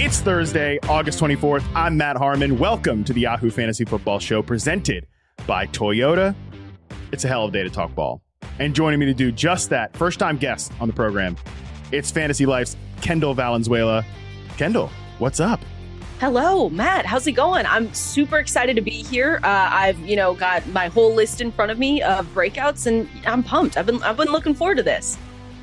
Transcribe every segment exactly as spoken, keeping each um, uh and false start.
It's Thursday, August twenty-fourth. I'm Matt Harmon. Welcome to the Yahoo Fantasy Football Show presented by Toyota. It's a hell of a day to talk ball. And joining me to do just that, first-time guest on the program, it's Fantasy Life's Kendall Valenzuela. Kendall, what's up? Hello, Matt. How's it going? I'm super excited to be here. Uh, I've, you know, got my whole list in front of me of breakouts, and I'm pumped. I've been, I've been looking forward to this.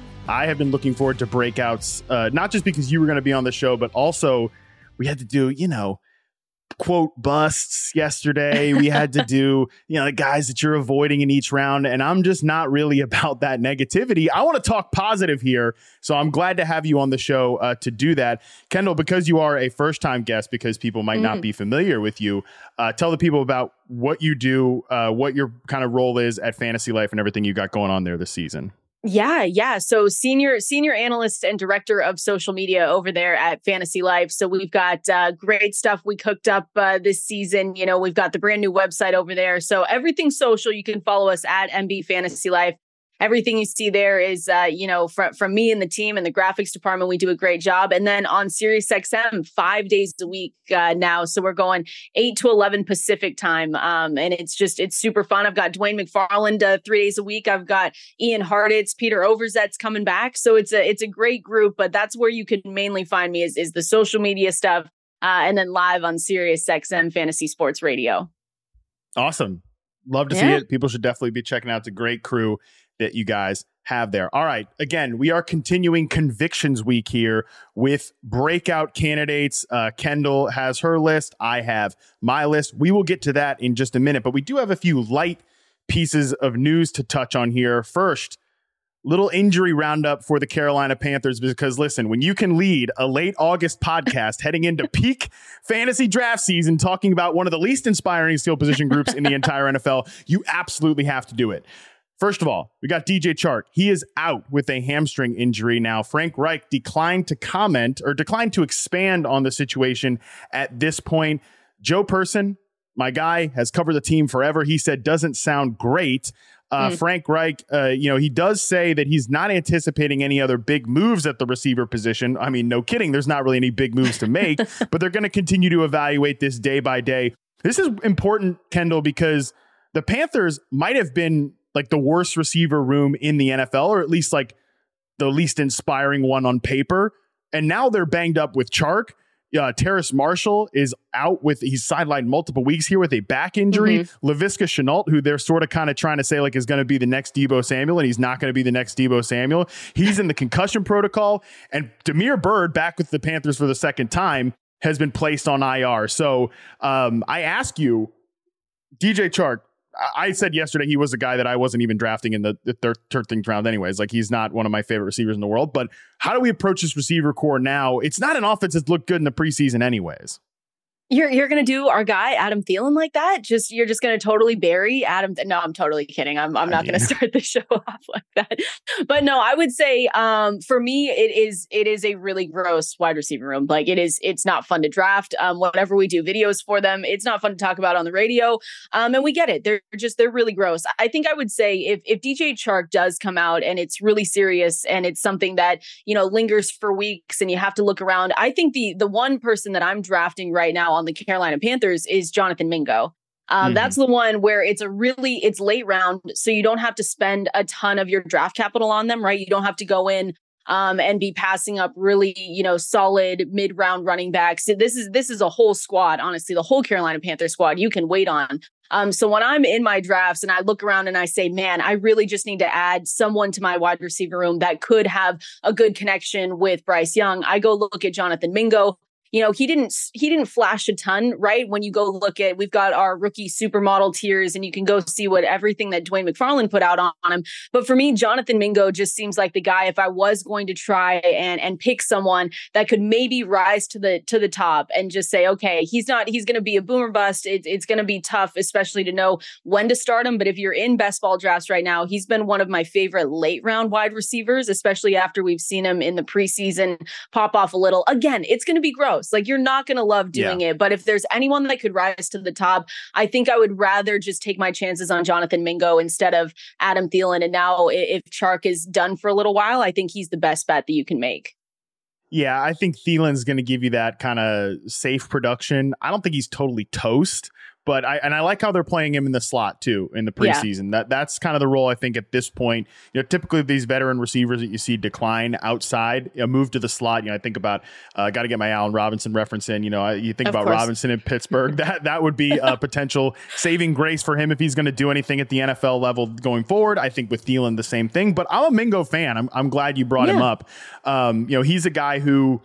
I have been looking forward to breakouts, uh, not just because you were going to be on the show, but also we had to do, you know, quote busts yesterday. We had to do, you know, the guys that you're avoiding in each round. And I'm just not really about that negativity. I want to talk positive here. So I'm glad to have you on the show uh, to do that. Kendall, because you are a first time guest, because people might mm. not be familiar with you, uh, tell the people about what you do, uh, what your kind of role is at Fantasy Life and everything you got going on there this season. Yeah, yeah. So senior senior analyst and director of social media over there at Fantasy Life. So we've got uh, great stuff we cooked up uh, this season. You know, we've got the brand new website over there. So everything social, you can follow us at M B Fantasy Life. Everything you see there is, uh, you know, from, from me and the team and the graphics department, we do a great job. And then on SiriusXM, five days a week uh, now. So we're going eight to eleven Pacific time. Um, and it's just, it's super fun. I've got Dwayne McFarland uh, three days a week. I've got Ian Hartitz, Peter Overzet's coming back. So it's a, it's a great group, but that's where you can mainly find me is, is the social media stuff. Uh, and then live on SiriusXM Fantasy Sports Radio. Awesome. Love to yeah. see it. People should definitely be checking out the great crew that you guys have there. All right. Again, we are continuing Convictions Week here with breakout candidates. Uh, Kendall has her list. I have my list. We will get to that in just a minute, but we do have a few light pieces of news to touch on here. First, little injury roundup for the Carolina Panthers, because listen, when you can lead a late August podcast heading into peak fantasy draft season, talking about one of the least inspiring skill position groups in the entire N F L, you absolutely have to do it. First of all, we got D J Chark. He is out with a hamstring injury now. Frank Reich declined to comment or declined to expand on the situation at this point. Joe Person, my guy, has covered the team forever. He said doesn't sound great. Uh, mm. Frank Reich, uh, you know, he does say that he's not anticipating any other big moves at the receiver position. I mean, no kidding. There's not really any big moves to make, but they're going to continue to evaluate this day by day. This is important, Kendall, because the Panthers might have been like the worst receiver room in the N F L, or at least like the least inspiring one on paper. And now they're banged up with Chark. Uh, Terrace Marshall is out with, he's sidelined multiple weeks here with a back injury. Mm-hmm. Laviska Shenault, who they're sort of kind of trying to say like is going to be the next Deebo Samuel, and he's not going to be the next Deebo Samuel. He's in the concussion protocol. And Damiere Byrd, back with the Panthers for the second time, has been placed on I R. So um, I ask you, D J Chark, I said yesterday he was a guy that I wasn't even drafting in the, the thir- thirteenth round anyways. Like, he's not one of my favorite receivers in the world. But how do we approach this receiver core now? It's not an offense that's looked good in the preseason anyways. You're you're gonna do our guy Adam Thielen like that? Just you're just gonna totally bury Adam? No, I'm totally kidding. I'm I'm not I mean. gonna start the show off like that. But no, I would say um, for me it is it is a really gross wide receiver room. Like it is it's not fun to draft. Um, whenever we do videos for them, it's not fun to talk about on the radio. Um, and we get it. They're just they're really gross. I think I would say if if D J Chark does come out and it's really serious and it's something that you know lingers for weeks and you have to look around, I think the the one person that I'm drafting right now on the Carolina Panthers is Jonathan Mingo. Um, mm-hmm. That's the one where it's a really, it's late round. So you don't have to spend a ton of your draft capital on them, right? You don't have to go in um, and be passing up really, you know, solid mid round running backs. This is, this is a whole squad. Honestly, the whole Carolina Panther squad you can wait on. Um, so when I'm in my drafts and I look around and I say, man, I really just need to add someone to my wide receiver room that could have a good connection with Bryce Young, I go look at Jonathan Mingo. You know, he didn't he didn't flash a ton, right? When you go look at, we've got our rookie supermodel tiers and you can go see what everything that Dwayne McFarland put out on, on him. But for me, Jonathan Mingo just seems like the guy, if I was going to try and and pick someone that could maybe rise to the to the top and just say, okay, he's not, he's going to be a boomer bust. It, it's going to be tough, especially to know when to start him. But if you're in best ball drafts right now, he's been one of my favorite late round wide receivers, especially after we've seen him in the preseason pop off a little. Again, it's going to be gross. Like, you're not going to love doing yeah. it. But if there's anyone that could rise to the top, I think I would rather just take my chances on Jonathan Mingo instead of Adam Thielen. And now if Chark is done for a little while, I think he's the best bet that you can make. Yeah, I think Thielen's going to give you that kind of safe production. I don't think he's totally toast, but I and I like how they're playing him in the slot too in the preseason. Yeah. That that's kind of the role I think at this point. You know, typically these veteran receivers that you see decline outside, you know, move to the slot. You know, I think about uh, got to get my Allen Robinson reference in. You know, you think of about course. Robinson in Pittsburgh. that that would be a potential saving grace for him if he's going to do anything at the N F L level going forward. I think with Thielen the same thing. But I'm a Mingo fan. I'm I'm glad you brought yeah. him up. Um, you know, he's a guy who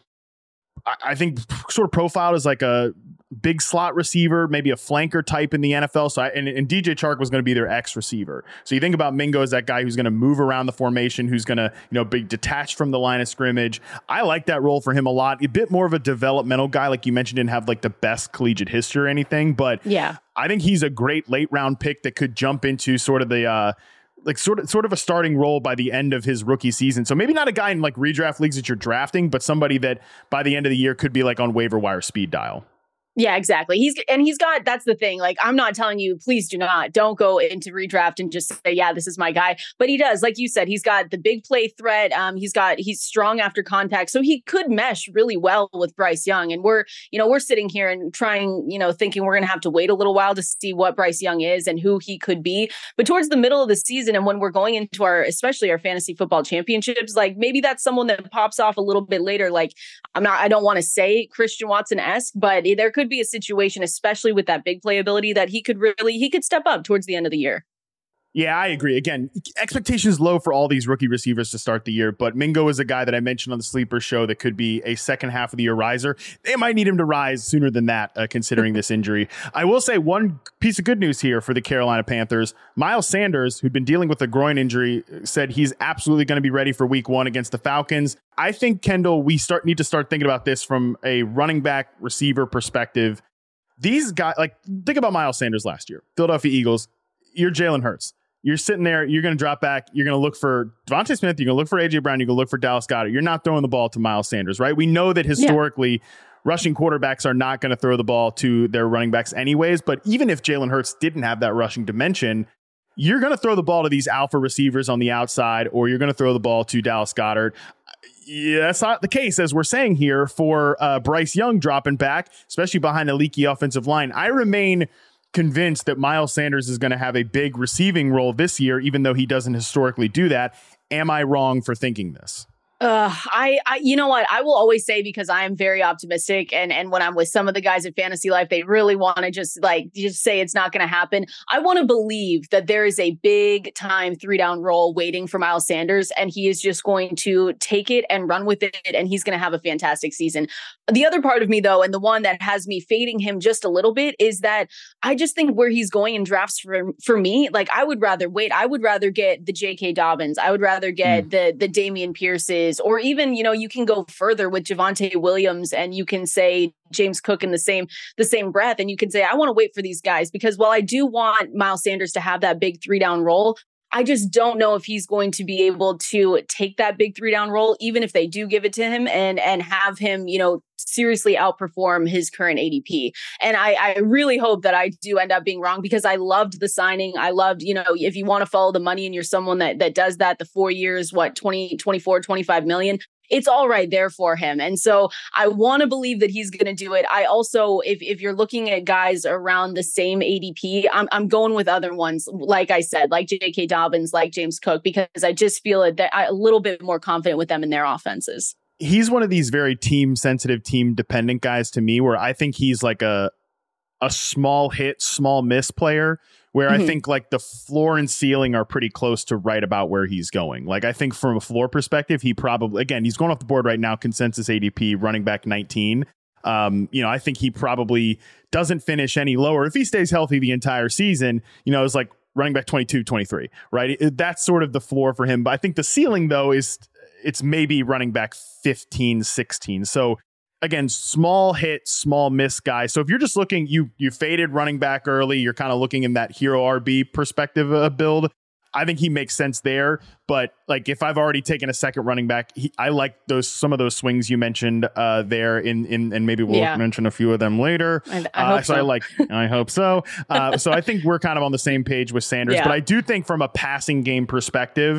I, I think sort of profiled as like a big slot receiver, maybe a flanker type in the N F L. So I, and, and D J Chark was going to be their X receiver. So you think about Mingo as that guy who's going to move around the formation, who's going to, you know, be detached from the line of scrimmage. I like that role for him a lot. A bit more of a developmental guy, like you mentioned, didn't have like the best collegiate history or anything, but yeah, I think he's a great late round pick that could jump into sort of the, uh, like sort of sort of a starting role by the end of his rookie season. So maybe not a guy in like redraft leagues that you're drafting, but somebody that by the end of the year could be like on waiver wire speed dial. Yeah, exactly. He's and he's got that's the thing. Like, I'm not telling you, please do not. Don't go into redraft and just say, yeah, this is my guy. But he does, like you said, he's got the big play threat. Um, he's got he's strong after contact. So he could mesh really well with Bryce Young. And we're, you know, we're sitting here and trying, you know, thinking we're gonna have to wait a little while to see what Bryce Young is and who he could be. But towards the middle of the season and when we're going into our, especially our fantasy football championships, like maybe that's someone that pops off a little bit later. Like, I'm not, I don't want to say Christian Watson-esque, but there could be a situation, especially with that big playability, that he could really, he could step up towards the end of the year. Yeah, I agree. Again, expectations low for all these rookie receivers to start the year, but Mingo is a guy that I mentioned on the Sleeper show that could be a second half of the year riser. They might need him to rise sooner than that, uh, considering this injury. I will say one piece of good news here for the Carolina Panthers. Miles Sanders, who'd been dealing with a groin injury, said he's absolutely going to be ready for week one against the Falcons. I think, Kendall, we start need to start thinking about this from a running back receiver perspective. These guys, like, think about Miles Sanders last year, Philadelphia Eagles. You're Jalen Hurts. You're sitting there. You're going to drop back. You're going to look for Devontae Smith. You're going to look for A J Brown. You're going to look for Dallas Goedert. You're not throwing the ball to Miles Sanders, right? We know that historically, yeah. rushing quarterbacks are not going to throw the ball to their running backs anyways. But even if Jalen Hurts didn't have that rushing dimension, you're going to throw the ball to these alpha receivers on the outside, or you're going to throw the ball to Dallas Goedert. Yeah, that's not the case, as we're saying here, for uh, Bryce Young dropping back, especially behind a leaky offensive line. I remain convinced that Miles Sanders is going to have a big receiving role this year, even though he doesn't historically do that. Am I wrong for thinking this? Uh, I, I, you know what? I will always say, because I am very optimistic, and and when I'm with some of the guys at Fantasy Life, they really want to just like just say it's not going to happen. I want to believe that there is a big time three down role waiting for Miles Sanders, and he is just going to take it and run with it, and he's going to have a fantastic season. The other part of me, though, and the one that has me fading him just a little bit, is that I just think where he's going in drafts for for me, like I would rather wait. I would rather get the J K. Dobbins. I would rather get mm. the the Dameon Pierces. Or even, you know, you can go further with Javonte Williams, and you can say James Cook in the same the same breath. And you can say, I want to wait for these guys, because while I do want Miles Sanders to have that big three down role, I just don't know if he's going to be able to take that big three down role, even if they do give it to him, and and have him, you know, seriously outperform his current A D P. And I, I really hope that I do end up being wrong, because I loved the signing. I loved, you know, if you want to follow the money and you're someone that that does that, the four years, what, twenty, twenty-four, twenty-five million, it's all right there for him. And so I want to believe that he's going to do it. I also, if if you're looking at guys around the same A D P, I'm I'm going with other ones, like I said, like J K. Dobbins, like James Cook, because I just feel that I'm a little bit more confident with them in their offenses. He's one of these very team sensitive, team dependent guys to me, where I think he's like a a small hit, small miss player, where mm-hmm. I think like the floor and ceiling are pretty close to right about where he's going. Like, I think from a floor perspective, he probably, again, he's going off the board right now, consensus A D P, running back nineteen. Um, you know, I think he probably doesn't finish any lower. If he stays healthy the entire season, you know, it's like running back twenty-two, twenty-three, right? It, that's sort of the floor for him. But I think the ceiling, though, is it's maybe running back fifteen, sixteen. So again, small hit, small miss guy. So if you're just looking, you you faded running back early, you're kind of looking in that hero R B perspective uh, build. I think he makes sense there. But like, if I've already taken a second running back, he, I like those some of those swings you mentioned uh, there in in and maybe we'll yeah. mention a few of them later. I, I uh, hope so, so I like I hope so. Uh, so I think we're kind of on the same page with Sanders. Yeah. But I do think from a passing game perspective,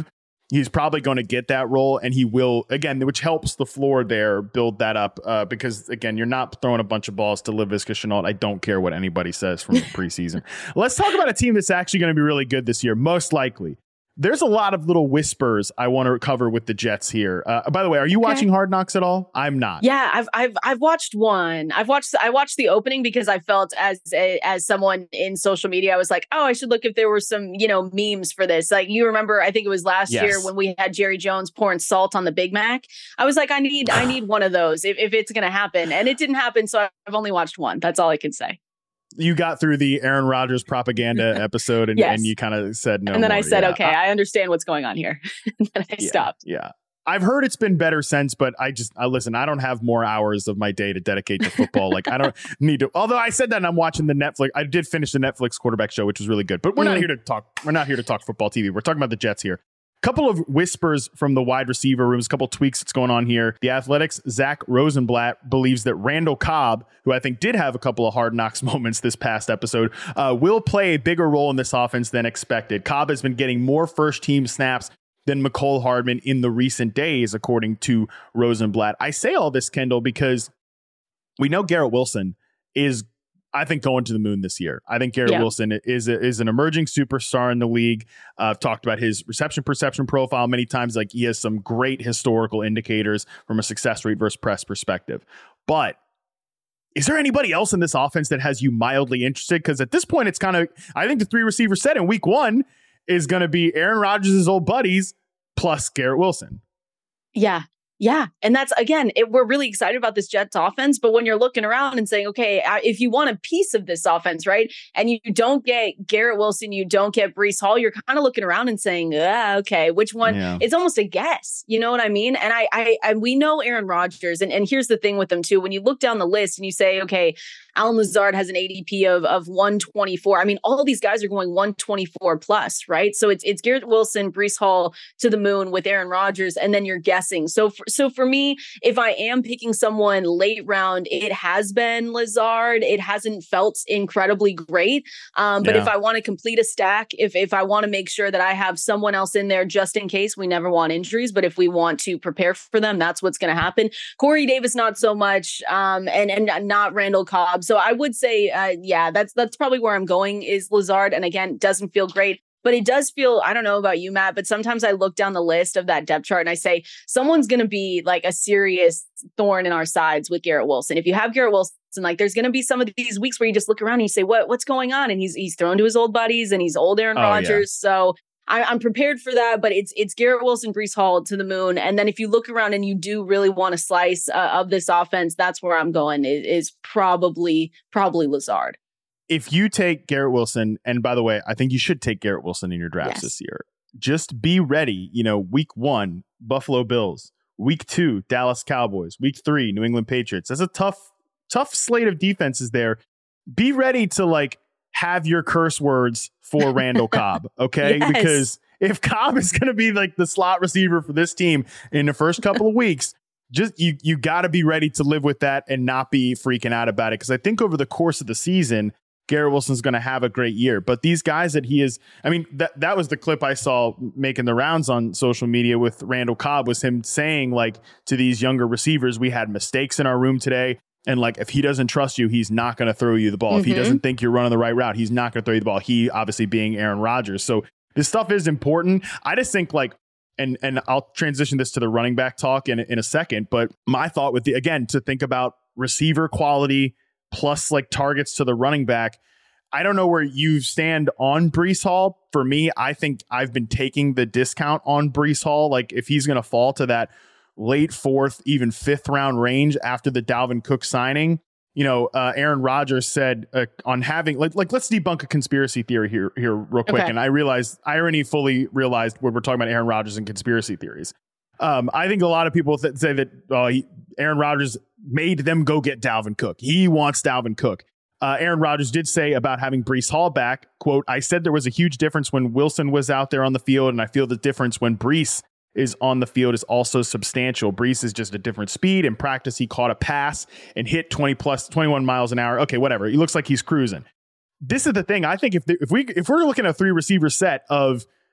he's probably going to get that role, and he will, again, which helps the floor there build that up uh, because, again, you're not throwing a bunch of balls to Laviska Shenault. I don't care what anybody says from the preseason. Let's talk about a team that's actually going to be really good this year, most likely. There's a lot of little whispers I want to cover with the Jets here. Uh, by the way, are you okay. watching Hard Knocks at all? I'm not. Yeah, I've I've I've watched one. I've watched I watched the opening because I felt as a, as someone in social media, I was like, oh, I should look if there were some, you know, memes for this. Like, you remember, I think it was last yes. year when we had Jerry Jones pouring salt on the Big Mac. I was like, I need I need one of those if if it's going to happen, and it didn't happen. So I've only watched one. That's all I can say. You got through the Aaron Rodgers propaganda episode and, yes. and you kind of said no. And then more. I said, yeah. okay, I understand what's going on here. And then I yeah, stopped. Yeah. I've heard it's been better since, but I just, I listen, I don't have more hours of my day to dedicate to football. Like, I don't need to, although I said that and I'm watching the Netflix, I did finish the Netflix quarterback show, which was really good, but we're mm. not here to talk. We're not here to talk football T V. We're talking about the Jets here. Couple of whispers from the wide receiver rooms, a couple tweaks that's going on here. The Athletic's Zach Rosenblatt believes that Randall Cobb, who I think did have a couple of Hard Knocks moments this past episode, uh, will play a bigger role in this offense than expected. Cobb has been getting more first team snaps than Mecole Hardman in the recent days, according to Rosenblatt. I say all this, Kendall, because we know Garrett Wilson is, I think, going to the moon this year. I think Garrett yeah. Wilson is a, is an emerging superstar in the league. Uh, I've talked about his reception perception profile many times. Like, he has some great historical indicators from a success rate versus press perspective. But is there anybody else in this offense that has you mildly interested? Because at this point, it's kind of, I think the three receiver set in week one is going to be Aaron Rodgers' old buddies plus Garrett Wilson. Yeah. Yeah. And that's, again, it, we're really excited about this Jets offense. But when you're looking around and saying, okay, if you want a piece of this offense, right, and you don't get Garrett Wilson, you don't get Breece Hall, you're kind of looking around and saying, ah, okay, which one? Yeah. It's almost a guess. You know what I mean? And I, I, I we know Aaron Rodgers. And, and here's the thing with them, too. When you look down the list and you say, okay, Allen Lazard has an A D P of, of one twenty-four. I mean, all of these guys are going one twenty-four plus, right? So it's it's Garrett Wilson, Breece Hall to the moon with Aaron Rodgers, and then you're guessing. So for, so for me, if I am picking someone late round, it has been Lazard. It hasn't felt incredibly great. Um, but yeah. if I want to complete a stack, if if I want to make sure that I have someone else in there just in case, we never want injuries, but if we want to prepare for them, that's what's going to happen. Corey Davis, not so much, um, and and not Randall Cobb. So I would say, uh, yeah, that's that's probably where I'm going is Lazard. And again, doesn't feel great, but it does feel, I don't know about you, Matt, but sometimes I look down the list of that depth chart and I say, someone's going to be like a serious thorn in our sides with Garrett Wilson. If you have Garrett Wilson, like there's going to be some of these weeks where you just look around and you say, what what's going on? And he's he's thrown to his old buddies and he's old Aaron oh, Rodgers. Yeah. So I, I'm prepared for that, but it's it's Garrett Wilson, Breece Hall to the moon. And then if you look around and you do really want a slice uh, of this offense, that's where I'm going is, is probably probably Lazard. If you take Garrett Wilson, and by the way, I think you should take Garrett Wilson in your drafts yes. this year. Just be ready. You know, week one, Buffalo Bills. Week two, Dallas Cowboys. Week three, New England Patriots. That's a tough, tough slate of defenses there. Be ready to like have your curse words for Randall Cobb, okay? Yes. Because if Cobb is going to be like the slot receiver for this team in the first couple of weeks, just you you got to be ready to live with that and not be freaking out about it. Because I think over the course of the season, Garrett Wilson's going to have a great year. But these guys that he is, I mean, that that was the clip I saw making the rounds on social media with Randall Cobb, was him saying like to these younger receivers, we had mistakes in our room today. And like, if he doesn't trust you, he's not going to throw you the ball. Mm-hmm. If he doesn't think you're running the right route, he's not going to throw you the ball. He obviously being Aaron Rodgers. So this stuff is important. I just think like, and and I'll transition this to the running back talk in, in a second. But my thought with the, again, to think about receiver quality plus like targets to the running back. I don't know where you stand on Breece Hall. For me, I think I've been taking the discount on Breece Hall. Like if he's going to fall to that late fourth, even fifth round range after the Dalvin Cook signing, you know, uh, Aaron Rodgers said uh, on having like, like, let's debunk a conspiracy theory here, here real quick. Okay. And I realized irony fully realized when we're talking about Aaron Rodgers and conspiracy theories. Um, I think a lot of people th- say that uh, he, Aaron Rodgers made them go get Dalvin Cook. He wants Dalvin Cook. Uh, Aaron Rodgers did say about having Breece Hall back, quote, I said there was a huge difference when Wilson was out there on the field, and I feel the difference when Breece is on the field is also substantial. Breece is just a different speed. In practice, he caught a pass and hit twenty plus twenty-one miles an hour. Okay, whatever. He looks like he's cruising. This is the thing. I think if the, if we if we're looking at a three receiver set of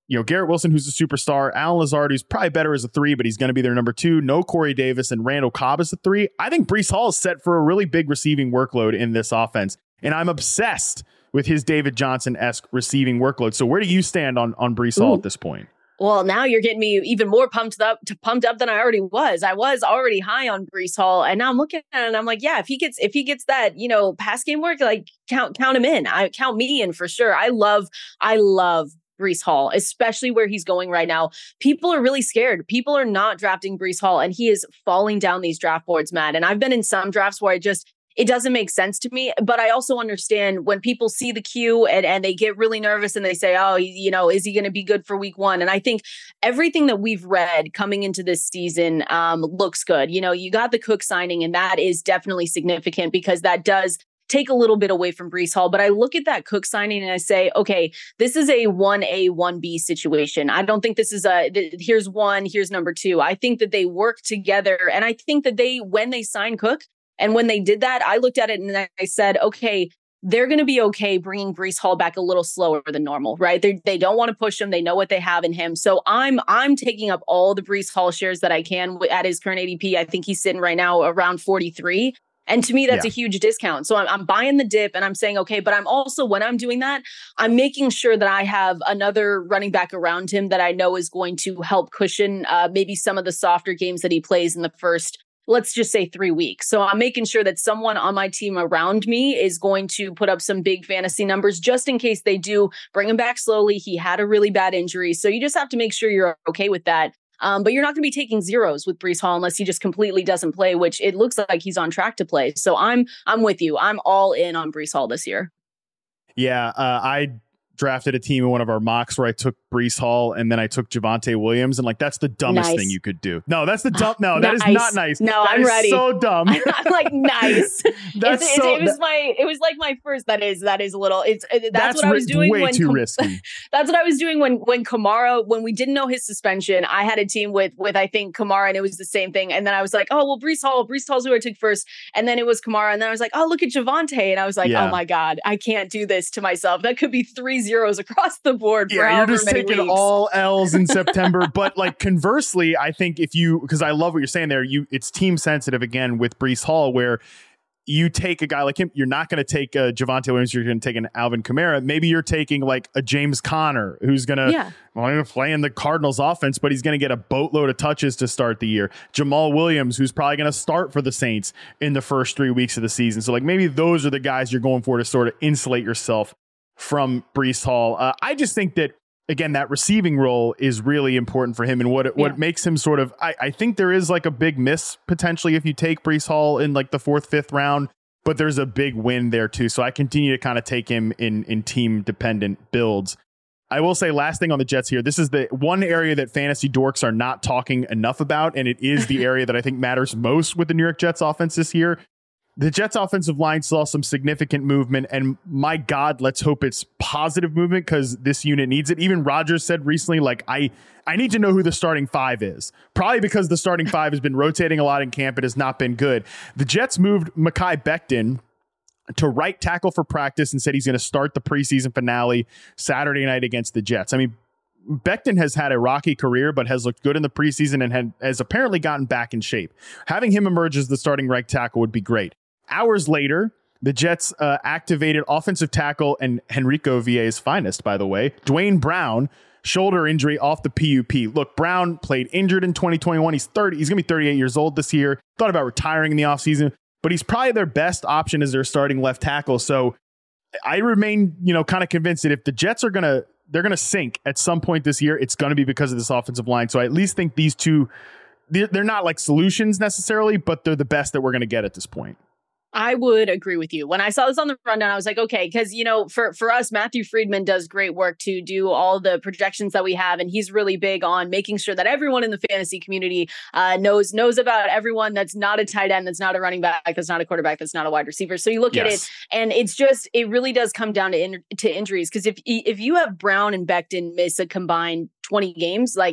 you know, Garrett Wilson, who's a superstar, Alan Lazard, who's probably better as a three, but he's going to be their number two. No Corey Davis, and Randall Cobb as a three. I think Breece Hall is set for a really big receiving workload in this offense. And I'm obsessed with his David Johnson-esque receiving workload. So where do you stand on, on Breece Hall at this point? Well, now you're getting me even more pumped up to pumped up than I already was. I was already high on Breece Hall, and now I'm looking at it and I'm like, yeah, if he gets if he gets that, you know, pass game work, like count count him in. I count me in for sure. I love I love Breece Hall, especially where he's going right now. People are really scared. People are not drafting Breece Hall, and he is falling down these draft boards, Matt. And I've been in some drafts where I just it doesn't make sense to me, but I also understand when people see the queue and, and they get really nervous and they say, oh, you know, is he going to be good for week one? And I think everything that we've read coming into this season um, looks good. You know, you got the Cook signing, and that is definitely significant because that does take a little bit away from Breece Hall. But I look at that Cook signing and I say, okay, this is a one A, one B situation. I don't think this is a, th- here's one, here's number two. I think that they work together. And I think that they, when they sign Cook, and when they did that, I looked at it and I said, okay, they're going to be okay bringing Breece Hall back a little slower than normal, right? They they don't want to push him. They know what they have in him. So I'm I'm taking up all the Breece Hall shares that I can at his current A D P. I think he's sitting right now around forty-three. And to me, that's yeah. a huge discount. So I'm, I'm buying the dip and I'm saying, okay, but I'm also, when I'm doing that, I'm making sure that I have another running back around him that I know is going to help cushion uh, maybe some of the softer games that he plays in the first, let's just say three weeks. So I'm making sure that someone on my team around me is going to put up some big fantasy numbers just in case they do bring him back slowly. He had a really bad injury. So you just have to make sure you're okay with that. Um, but you're not going to be taking zeros with Breece Hall unless he just completely doesn't play, which it looks like he's on track to play. So I'm I'm with you. I'm all in on Breece Hall this year. Yeah, uh, I drafted a team in one of our mocks where I took Breece Hall and then I took Javonte Williams, and like that's the dumbest nice. thing you could do. No, that's the dumb. No, that nice. is not nice. No, that I'm is ready. So dumb. I'm like nice. that's it's, so, it, it was that, my. It was like my first. That is that is a little. It's that's, that's what I was doing. Way when too Com- risky. That's what I was doing when when Kamara when we didn't know his suspension. I had a team with with I think Kamara, and it was the same thing. And then I was like, oh well, Breece Hall. Breece Hall's who I took first, and then it was Kamara, and then I was like, oh look at Javonte, and I was like, yeah. oh my god, I can't do this to myself. That could be three zeros across the board. Yeah, you're just taking weeks. all L's in September. But like conversely, I think if you, because I love what you're saying there, you it's team sensitive again with Breece Hall, where you take a guy like him, you're not going to take a Javonte Williams, you're going to take an Alvin Kamara. Maybe you're taking like a James Conner, who's going to yeah. well, play in the Cardinals offense, but he's going to get a boatload of touches to start the year. Jamal Williams, who's probably going to start for the Saints in the first three weeks of the season. So like maybe those are the guys you're going for to sort of insulate yourself from Breece Hall. Uh, I just think that, again, that receiving role is really important for him, and what it, what yeah. makes him sort of, I, I think there is like a big miss potentially if you take Breece Hall in like the fourth, fifth round, but there's a big win there too. So I continue to kind of take him in, in team dependent builds. I will say last thing on the Jets here, this is the one area that fantasy dorks are not talking enough about, and it is the area that I think matters most with the New York Jets offense this year. The Jets offensive line saw some significant movement, and my God, let's hope it's positive movement because this unit needs it. Even Rodgers said recently, like, I, I need to know who the starting five is. Probably because the starting five has been rotating a lot in camp. It has not been good. The Jets moved Mekhi Becton to right tackle for practice and said he's going to start the preseason finale Saturday night against the Jets. I mean, Becton has had a rocky career, but has looked good in the preseason and had, has apparently gotten back in shape. Having him emerge as the starting right tackle would be great. Hours later, the Jets uh, activated offensive tackle and Henrico V A's finest, by the way, Dwayne Brown, shoulder injury off the P U P. Look, Brown played injured in twenty twenty-one. He's thirty. He's going to be thirty-eight years old this year. Thought about retiring in the offseason, but he's probably their best option as their starting left tackle. So I remain, you know, kind of convinced that if the Jets are going to, they're going to sink at some point this year, it's going to be because of this offensive line. So I at least think these two, they're, they're not like solutions necessarily, but they're the best that we're going to get at this point. I would agree with you. When I saw this on the rundown, I was like, okay, because, you know, for, for us, Matthew Friedman does great work to do all the projections that we have. And he's really big on making sure that everyone in the fantasy community uh, knows knows about everyone that's not a tight end, that's not a running back, that's not a quarterback, that's not a wide receiver. So you look yes. at it and it's just, it really does come down to in, to injuries. Because if if you have Brown and Becton miss a combined twenty games, like,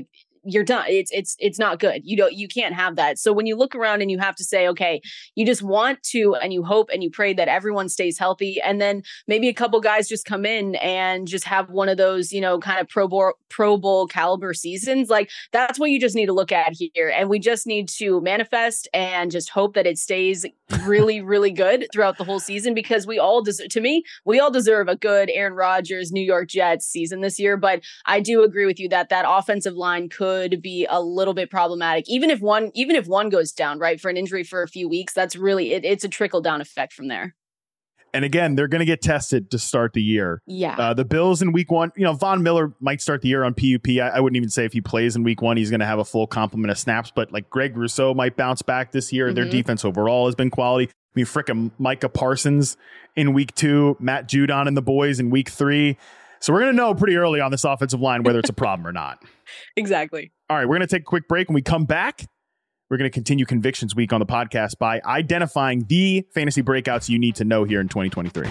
you're done. It's it's it's not good. You don't you can't have that. So when you look around and you have to say, okay, you just want to, and you hope and you pray that everyone stays healthy, and then maybe a couple guys just come in and just have one of those, you know, kind of Pro Bowl Pro Bowl caliber seasons. Like that's what you just need to look at here, and we just need to manifest and just hope that it stays really, really good throughout the whole season, because we all deserve. To me, we all deserve a good Aaron Rodgers, New York Jets season this year. But I do agree with you that that offensive line could be a little bit problematic, even if one, even if one goes down, right, for an injury for a few weeks. That's really it, it's a trickle down effect from there. And again, they're going to get tested to start the year. Yeah. Uh, the Bills in week one, you know, Von Miller might start the year on P U P. I, I wouldn't even say if he plays in week one, he's going to have a full complement of snaps. But like Greg Rousseau might bounce back this year. Mm-hmm. Their defense overall has been quality. I mean, frickin' Micah Parsons in week two, Matt Judon and the boys in week three. So we're going to know pretty early on this offensive line whether it's a problem or not. Exactly. All right, we're going to take a quick break. When we come back, we're going to continue Convictions Week on the podcast by identifying the fantasy breakouts you need to know here in twenty twenty-three.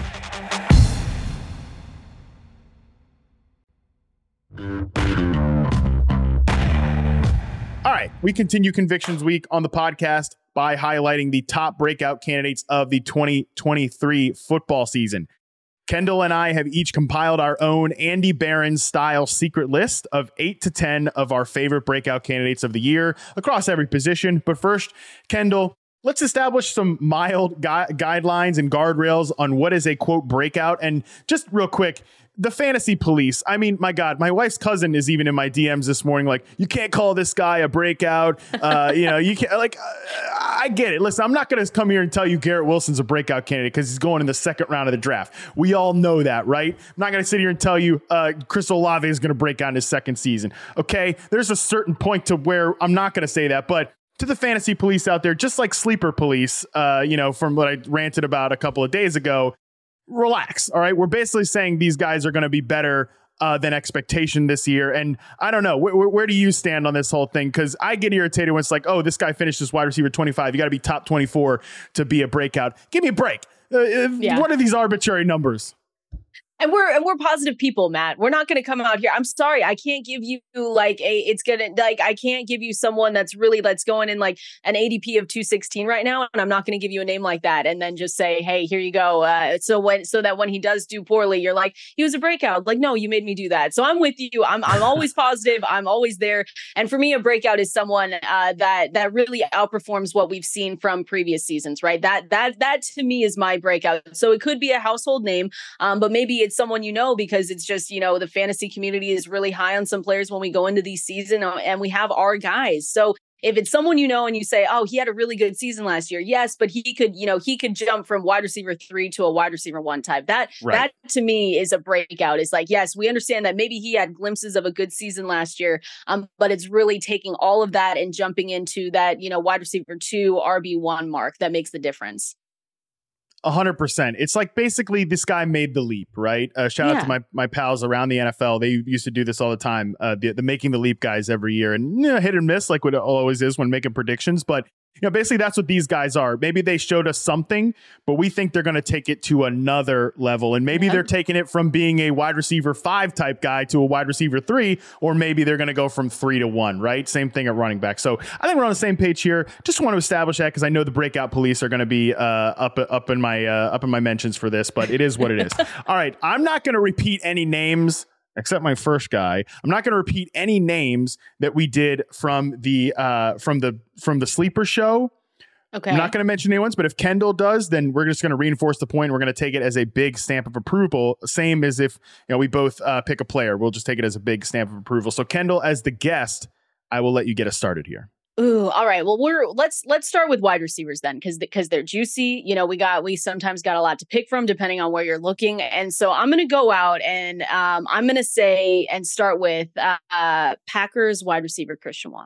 All right, we continue Convictions Week on the podcast by highlighting the top breakout candidates of the twenty twenty-three football season. Kendall and I have each compiled our own Andy Barron style secret list of eight to ten of our favorite breakout candidates of the year across every position. But first, Kendall, let's establish some mild gui- guidelines and guardrails on what is a quote breakout. And just real quick, the fantasy police. I mean, my God, my wife's cousin is even in my D Ms this morning. Like, you can't call this guy a breakout. Uh, you know, you can't like, uh, I get it. Listen, I'm not going to come here and tell you Garrett Wilson's a breakout candidate because he's going in the second round of the draft. We all know that, right? I'm not going to sit here and tell you uh, Chris Olave is going to break out in his second season. Okay. There's a certain point to where I'm not going to say that, but to the fantasy police out there, just like sleeper police, uh, you know, from what I ranted about a couple of days ago, relax. All right. We're basically saying these guys are going to be better uh, than expectation this year. And I don't know, wh- where do you stand on this whole thing? Because I get irritated when it's like, oh, this guy finished as wide receiver twenty-five. You got to be top twenty-four to be a breakout. Give me a break. Uh, yeah. What are these arbitrary numbers? And we're and we're positive people, Matt. We're not going to come out here. I'm sorry, I can't give you like a. It's gonna like I can't give you someone that's really that's going in like an A D P of two sixteen right now, and I'm not going to give you a name like that and then just say, hey, here you go. Uh, so when so that when he does do poorly, you're like, he was a breakout. Like, no, you made me do that. So I'm with you. I'm I'm always positive. I'm always there. And for me, a breakout is someone uh, that that really outperforms what we've seen from previous seasons. Right. That that that to me is my breakout. So it could be a household name, um, but maybe it's someone you know, because it's just, you know, the fantasy community is really high on some players when we go into these season and we have our guys. So if it's someone you know and you say, oh, he had a really good season last year. Yes, but he could, you know, he could jump from wide receiver three to a wide receiver one type. That right. That to me is a breakout. It's like, yes, we understand that maybe he had glimpses of a good season last year, um, but it's really taking all of that and jumping into that, you know, wide receiver two, R B one mark that makes the difference. A hundred percent. It's like basically this guy made the leap, right? Uh, shout yeah. out to my my pals around the N F L. They used to do this all the time. Uh, the, the making the leap guys every year, and you know, hit and miss like what it always is when making predictions. But you know, basically that's what these guys are. Maybe they showed us something, but we think they're going to take it to another level. And maybe yeah. they're taking it from being a wide receiver five type guy to a wide receiver three, or maybe they're going to go from three to one, right? Same thing at running back. So I think we're on the same page here. Just want to establish that because I know the breakout police are going to be uh, up up in my uh, up in my mentions for this, but it is what it is. All right, I'm not going to repeat any names except my first guy. I'm not going to repeat any names that we did from the uh, from the from the sleeper show. Okay. I'm not going to mention any ones, but if Kendall does, then we're just going to reinforce the point. We're going to take it as a big stamp of approval, same as if you know we both uh, pick a player. We'll just take it as a big stamp of approval. So Kendall, as the guest, I will let you get us started here. Ooh, all right. Well, we're let's let's start with wide receivers then, because because they're juicy. You know, we got we sometimes got a lot to pick from depending on where you're looking. And so I'm going to go out and um, I'm going to say and start with uh, uh, Packers wide receiver Christian Watson.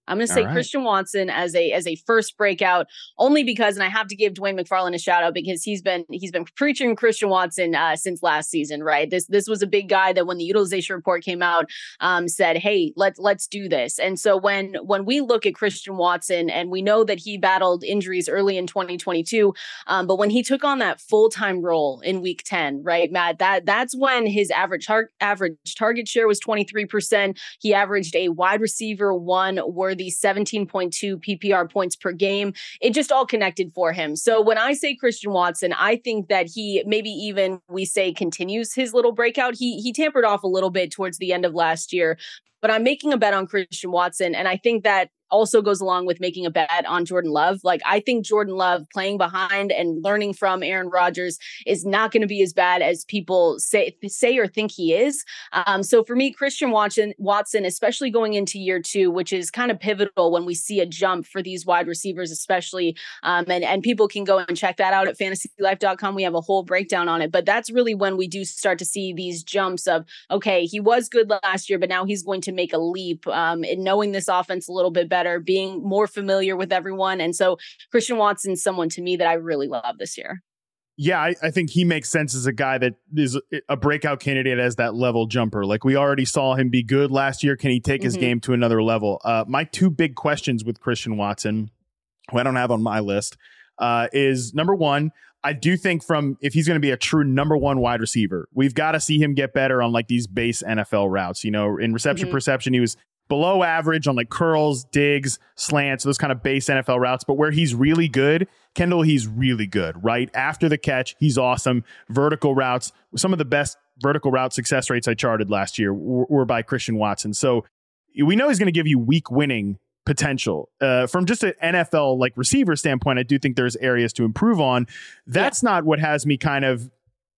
I'm going to say right. Christian Watson as a as a first breakout, only because, and I have to give Dwayne McFarland a shout out because he's been he's been preaching Christian Watson uh, since last season, right? This this was a big guy that when the utilization report came out, um, said, "Hey, let's let's do this." And so when when we look at Christian Watson, and we know that he battled injuries early in twenty twenty-two, um, but when he took on that full time role in Week ten, right, Matt, that that's when his average tar- average target share was twenty-three percent. He averaged a wide receiver one worthy seventeen point two P P R points per game. It just all connected for him. So when I say Christian Watson, I think that he maybe even we say continues his little breakout. He he tampered off a little bit towards the end of last year, but I'm making a bet on Christian Watson. And I think that also goes along with making a bet on Jordan Love. Like, I think Jordan Love playing behind and learning from Aaron Rodgers is not going to be as bad as people say, say or think he is. Um, so for me, Christian Watson, Watson, especially going into year two, which is kind of pivotal when we see a jump for these wide receivers, especially, um, and, and people can go and check that out at fantasy life dot com. We have a whole breakdown on it, but that's really when we do start to see these jumps of, okay, he was good last year, but now he's going to make a leap um, in knowing this offense a little bit better, being more familiar with everyone. And so Christian Watson's someone to me that I really love this year. Yeah, I, I think he makes sense as a guy that is a breakout candidate as that level jumper. Like, we already saw him be good last year. Can he take his mm-hmm. game to another level? Uh, my two big questions with Christian Watson, who I don't have on my list, uh, is number one, I do think from if he's going to be a true number one wide receiver, we've got to see him get better on like these base N F L routes. You know, in reception mm-hmm. perception, he was below average on like curls, digs, slants, those kind of base N F L routes. But where he's really good, Kendall, he's really good, right? After the catch, he's awesome. Vertical routes, some of the best vertical route success rates I charted last year were, were by Christian Watson. So we know he's going to give you week winning potential. Uh, from just an N F L like receiver standpoint, I do think there's areas to improve on. That's yeah. not what has me kind of,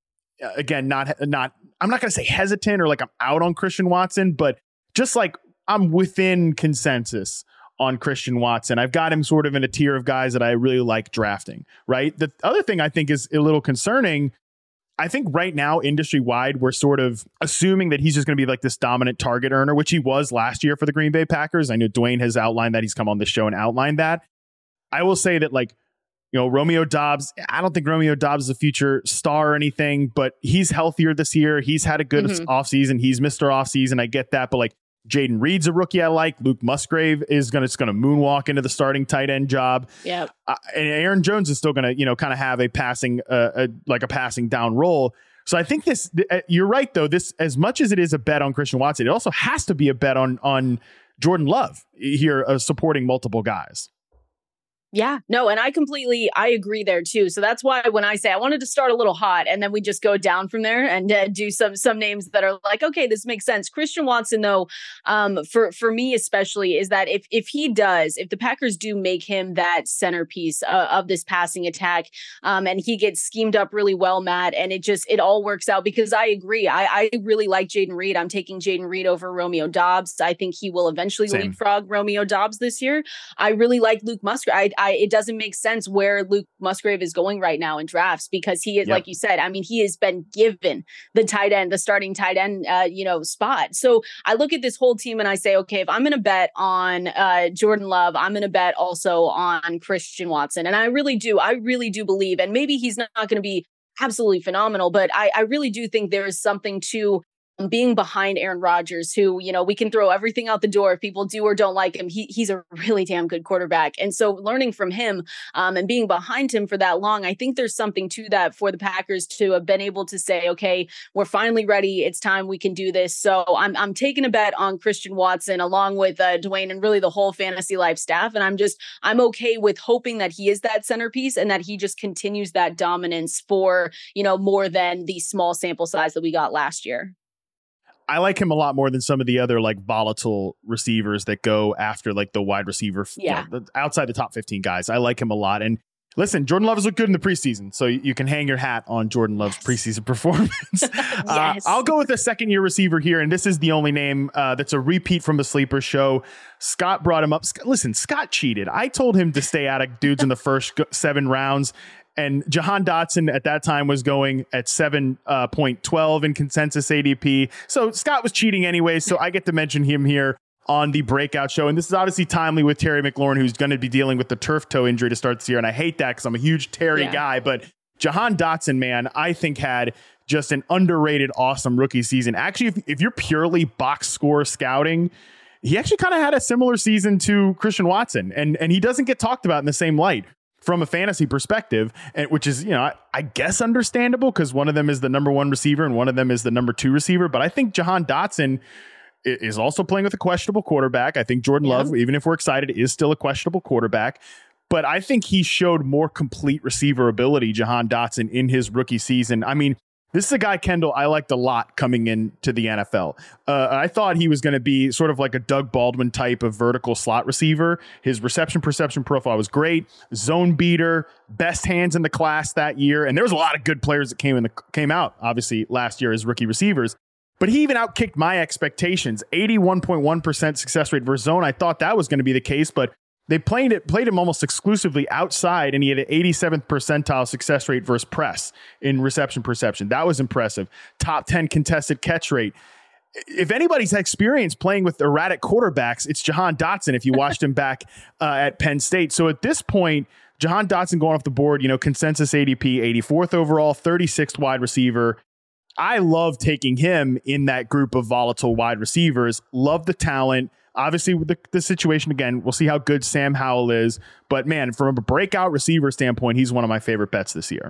again, not, not, I'm not going to say hesitant or like I'm out on Christian Watson, but just like, I'm within consensus on Christian Watson. I've got him sort of in a tier of guys that I really like drafting, right? The other thing I think is a little concerning, I think right now, industry wide, we're sort of assuming that he's just going to be like this dominant target earner, which he was last year for the Green Bay Packers. I know Dwayne has outlined that. He's come on the show and outlined that. I will say that, like, you know, Romeo Doubs, I don't think Romeo Doubs is a future star or anything, but he's healthier this year. He's had a good mm-hmm. offseason. He's Mister Offseason. I get that. But like, Jaden Reed's a rookie I like. Luke Musgrave is going to going to moonwalk into the starting tight end job. Yeah, uh, and Aaron Jones is still going to, you know, kind of have a passing, uh, a, like a passing down role. So I think this. Uh, you're right, though. This, as much as it is a bet on Christian Watson, it also has to be a bet on on Jordan Love here, uh, supporting multiple guys. Yeah, no, and I completely, I agree there too. So that's why when I say I wanted to start a little hot and then we just go down from there and uh, do some some names that are like, okay, this makes sense. Christian Watson, though, um, for for me especially, is that if if he does, if the Packers do make him that centerpiece uh, of this passing attack, um, and he gets schemed up really well, Matt, and it just it all works out, because I agree, I, I really like Jaden Reed. I'm taking Jaden Reed over Romeo Doubs. I think he will eventually Same. leapfrog Romeo Doubs this year. I really like Luke Musgrave. I, I, it doesn't make sense where Luke Musgrave is going right now in drafts, because he is, yep. like you said, I mean, he has been given the tight end, the starting tight end, uh, you know, spot. So I look at this whole team and I say, okay, if I'm going to bet on uh, Jordan Love, I'm going to bet also on Christian Watson. And I really do, I really do believe, and maybe he's not, not going to be absolutely phenomenal, but I, I really do think there is something to being behind Aaron Rodgers, who, you know, we can throw everything out the door if people do or don't like him. He he's a really damn good quarterback. And so learning from him um, and being behind him for that long, I think there's something to that for the Packers to have been able to say, okay, we're finally ready. It's time we can do this. So I'm I'm taking a bet on Christian Watson along with uh, Dwayne and really the whole Fantasy Life staff. And I'm just, I'm okay with hoping that he is that centerpiece and that he just continues that dominance for, you know, more than the small sample size that we got last year. I like him a lot more than some of the other like volatile receivers that go after like the wide receiver, yeah. you know, the, outside the top fifteen guys. I like him a lot. And listen, Jordan Love has looked good in the preseason, so you can hang your hat on Jordan Love's yes. preseason performance. yes. uh, I'll go with a second year receiver here. And this is the only name uh, that's a repeat from the Sleeper show. Scott brought him up. Listen, Scott cheated. I told him to stay out of dudes in the first seven rounds. And Jahan Dotson at that time was going at seven point one two in consensus A D P. So Scott was cheating anyway. So I get to mention him here on the breakout show. And this is obviously timely with Terry McLaurin, who's going to be dealing with the turf toe injury to start this year. And I hate that because I'm a huge Terry yeah. guy. But Jahan Dotson, man, I think had just an underrated, awesome rookie season. Actually, if, if you're purely box score scouting, he actually kind of had a similar season to Christian Watson. And, and he doesn't get talked about in the same light from a fantasy perspective, and which is, you know, I, I guess understandable because one of them is the number one receiver and one of them is the number two receiver. But I think Jahan Dotson is also playing with a questionable quarterback. I think Jordan yeah. Love, even if we're excited, is still a questionable quarterback. But I think he showed more complete receiver ability, Jahan Dotson, in his rookie season. I mean, this is a guy, Kendall, I liked a lot coming into the N F L. Uh, I thought he was going to be sort of like a Doug Baldwin type of vertical slot receiver. His reception perception profile was great. Zone beater, best hands in the class that year. And there was a lot of good players that came in the, came out, obviously, last year as rookie receivers. But he even outkicked my expectations. eighty-one point one percent success rate versus zone. I thought that was going to be the case, but they played it, played him almost exclusively outside, and he had an eighty-seventh percentile success rate versus press in reception perception. That was impressive. Top ten contested catch rate. If anybody's had experience playing with erratic quarterbacks, it's Jahan Dotson if you watched him back uh, at Penn State. So at this point, Jahan Dotson going off the board, you know, consensus A D P, eighty-fourth overall, thirty-sixth wide receiver. I love taking him in that group of volatile wide receivers. Love the talent. Obviously, with the, the situation, again, we'll see how good Sam Howell is. But, man, from a breakout receiver standpoint, he's one of my favorite bets this year.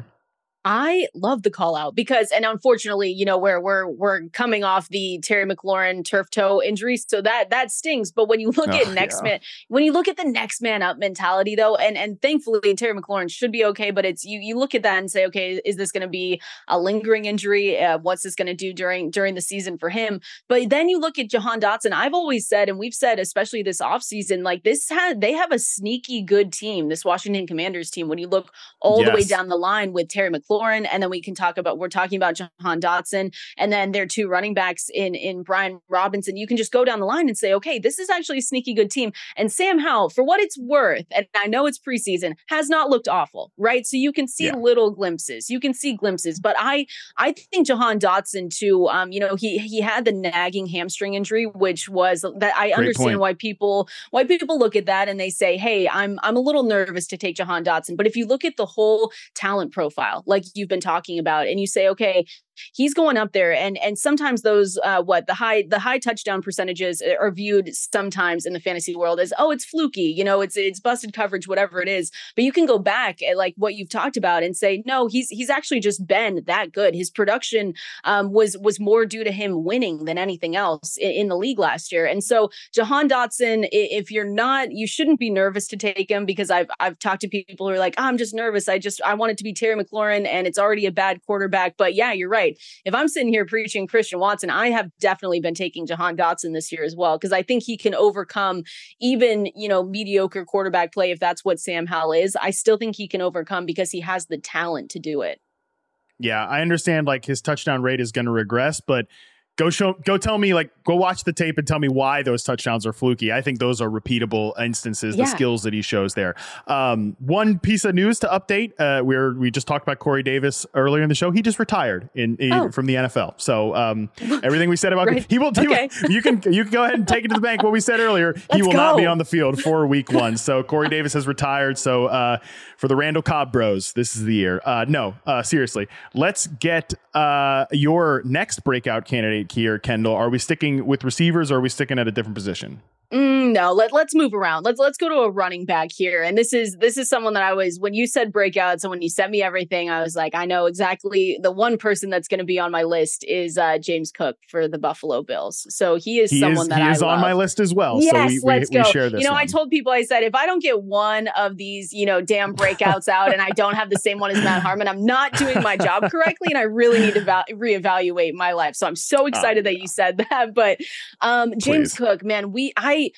I love the call out because, and unfortunately, you know, we're we're we're coming off the Terry McLaurin turf toe injury, so that that stings. But when you look oh, at next yeah. man, when you look at the next man up mentality, though, and and thankfully Terry McLaurin should be okay, but it's you you look at that and say, okay, is this going to be a lingering injury? Uh, what's this going to do during during the season for him? But then you look at Jahan Dotson. I've always said, and we've said, especially this offseason, like this had they have a sneaky good team, this Washington Commanders team. When you look all yes. the way down the line with Terry McLaurin. And then we can talk about, we're talking about Jahan Dotson and then their two running backs in, in Brian Robinson. You can just go down the line and say, okay, this is actually a sneaky good team. And Sam Howell, for what it's worth, and I know it's preseason, has not looked awful, right? So you can see yeah. little glimpses. You can see glimpses. But I I think Jahan Dotson too, um, you know, he he had the nagging hamstring injury, which was that I Great understand point. why people why people look at that and they say, hey, I'm I'm a little nervous to take Jahan Dotson. But if you look at the whole talent profile, like you've been talking about, and you say, okay, he's going up there, and and sometimes those uh, what the high the high touchdown percentages are viewed sometimes in the fantasy world as, oh, it's fluky, you know, it's it's busted coverage, whatever it is. But you can go back at like what you've talked about and say, no, he's he's actually just been that good. His production um, was was more due to him winning than anything else in, in the league last year. And so Jahan Dotson, if you're not, you shouldn't be nervous to take him, because I've I've talked to people who are like, oh, I'm just nervous. I just I want it to be Terry McLaurin, and it's already a bad quarterback. But yeah, you're right. If I'm sitting here preaching Christian Watson, I have definitely been taking Jahan Dotson this year as well, because I think he can overcome even, you know, mediocre quarterback play. If that's what Sam Howell is, I still think he can overcome because he has the talent to do it. Yeah, I understand like his touchdown rate is going to regress, but Go show, go tell me, like, go watch the tape and tell me why those touchdowns are fluky. I think those are repeatable instances, yeah. the skills that he shows there. Um, one piece of news to update, uh, where we just talked about Corey Davis earlier in the show. He just retired in, in oh. from the N F L. So um, everything we said about right. he will. He okay. will you can you can go ahead and take it to the bank. What we said earlier, Let's he will go. not be on the field for week one. So Corey Davis has retired. So uh, for the Randall Cobb Bros, this is the year. Uh, no, uh, seriously, let's get uh, your next breakout candidate here, Kendall. Are we sticking with receivers, or are we sticking at a different position? Mm, no, let, let's move around. Let's let's go to a running back here. And this is this is someone that I was, when you said breakouts and when you sent me everything, I was like, I know exactly the one person that's going to be on my list is uh, James Cook for the Buffalo Bills. So he is he someone is, that he I is love. on my list as well. Yes, so we, let's we, go. we share this. You know, one. I told people, I said, if I don't get one of these, you know, damn breakouts out and I don't have the same one as Matt Harmon, I'm not doing my job correctly, and I really need to val- reevaluate my life. So I'm so excited oh, that you said that. But um, James Please. Cook, man, we I.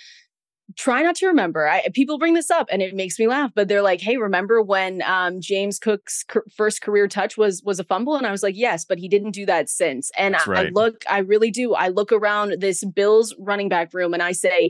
try not to remember. I, people bring this up and it makes me laugh, but they're like, hey, remember when um, James Cook's c- first career touch was was a fumble? And I was like, yes, but he didn't do that since. And I, right. I look, I really do. I look around this Bills running back room and I say,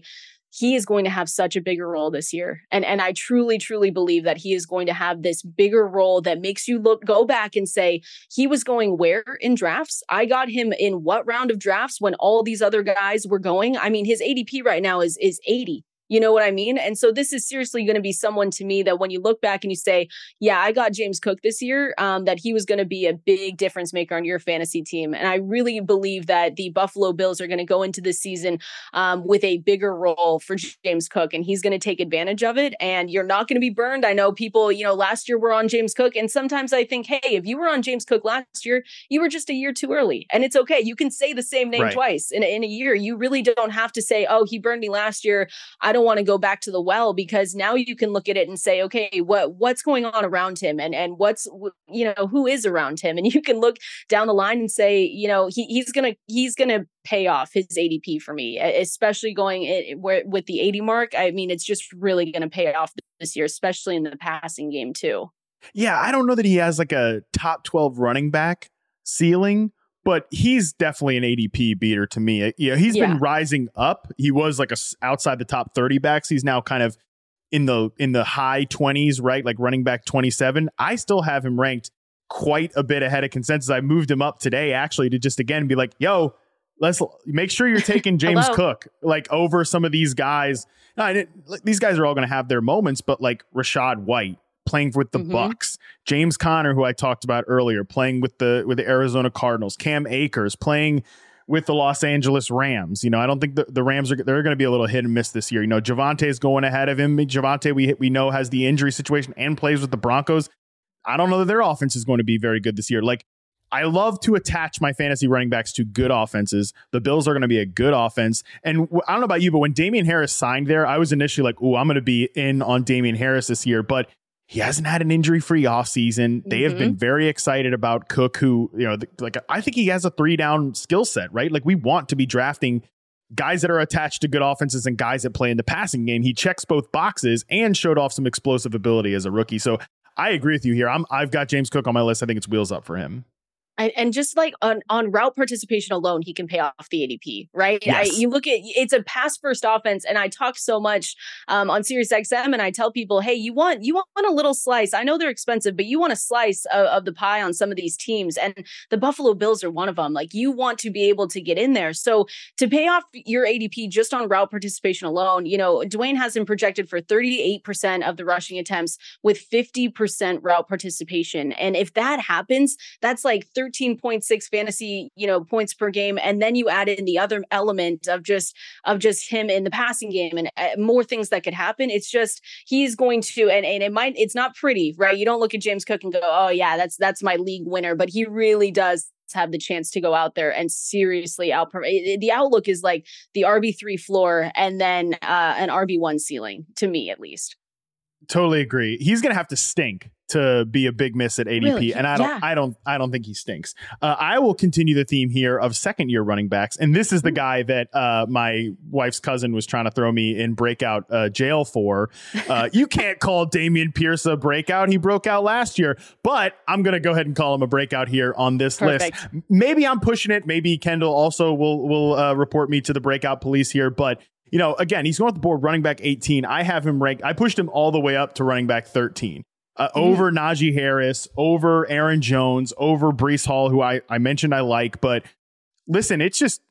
he is going to have such a bigger role this year. And and I truly, truly believe that he is going to have this bigger role that makes you look, go back and say, he was going where in drafts? I got him in what round of drafts when all these other guys were going? I mean, his A D P right now is is eighty. You know what I mean? And so this is seriously going to be someone to me that when you look back and you say, yeah, I got James Cook this year, um, that he was going to be a big difference maker on your fantasy team. And I really believe that the Buffalo Bills are going to go into this season um, with a bigger role for James Cook, and he's going to take advantage of it. And you're not going to be burned. I know people, you know, last year were on James Cook. And sometimes I think, hey, if you were on James Cook last year, you were just a year too early. And it's okay. You can say the same name right. twice in a, in a year. You really don't have to say, oh, he burned me last year, I don't want to go back to the well, because now you can look at it and say, okay, what what's going on around him, and and what's, you know, who is around him, and you can look down the line and say, you know, he he's gonna he's gonna pay off his A D P for me, especially going it, where with the eighty mark. I mean, it's just really going to pay off this year, especially in the passing game too. Yeah, I don't know that he has like a top twelve running back ceiling, but he's definitely an A D P beater to me. You know, he's yeah. been rising up. He was like a outside the top thirty backs. He's now kind of in the in the high twenties, right? Like running back twenty-seven. I still have him ranked quite a bit ahead of consensus. I moved him up today actually to just again be like, yo, let's make sure you're taking James Cook like over some of these guys. No, I didn't, these guys are all going to have their moments, but like Rachaad White playing with the mm-hmm. Bucks, James Conner, who I talked about earlier, playing with the with the Arizona Cardinals, Cam Akers playing with the Los Angeles Rams. You know, I don't think the, the Rams are they're going to be a little hit and miss this year. You know, Javante's going ahead of him. Javante, we we know has the injury situation and plays with the Broncos. I don't know that their offense is going to be very good this year. Like, I love to attach my fantasy running backs to good offenses. The Bills are going to be a good offense. And w- I don't know about you, but when Damian Harris signed there, I was initially like, oh, I'm going to be in on Damian Harris this year. But he hasn't had an injury-free offseason. They mm-hmm. have been very excited about Cook, who, you know, the, like I think he has a three-down skill set, right? Like, we want to be drafting guys that are attached to good offenses and guys that play in the passing game. He checks both boxes and showed off some explosive ability as a rookie. So I agree with you here. I'm, I've got James Cook on my list. I think it's wheels up for him. And, and just like on, on route participation alone, he can pay off the A D P, right? Yes. I, you look at, it's a pass first offense. And I talk so much um, on Sirius X M, and I tell people, hey, you want, you want a little slice. I know they're expensive, but you want a slice of, of the pie on some of these teams. And the Buffalo Bills are one of them. Like, you want to be able to get in there. So to pay off your A D P just on route participation alone, you know, Dwayne has him projected for thirty-eight percent of the rushing attempts with fifty percent route participation. And if that happens, that's like thirteen point six fantasy, you know, points per game. And then you add in the other element of just, of just him in the passing game and uh, more things that could happen. It's just, he's going to, and, and it might, it's not pretty, right? You don't look at James Cook and go, oh yeah, that's, that's my league winner, but he really does have the chance to go out there and seriously outperform. The outlook is like the R B three floor and then uh, an R B one ceiling, to me at least. Totally agree. He's going to have to stink to be a big miss at A D P, really? and I don't, yeah. I don't, I don't think he stinks. Uh, I will continue the theme here of second-year running backs, and this is the guy that uh, my wife's cousin was trying to throw me in breakout uh, jail for. Uh, you can't call Dameon Pierce a breakout; he broke out last year, but I'm going to go ahead and call him a breakout here on this Perfect. list. Maybe I'm pushing it. Maybe Kendall also will will uh, report me to the breakout police here, but. You know, again, he's going off the board running back eighteen. I have him ranked. I pushed him all the way up to running back thirteen. Uh, mm-hmm. Over Najee Harris, over Aaron Jones, over Breece Hall, who I, I mentioned I like. But listen, it's just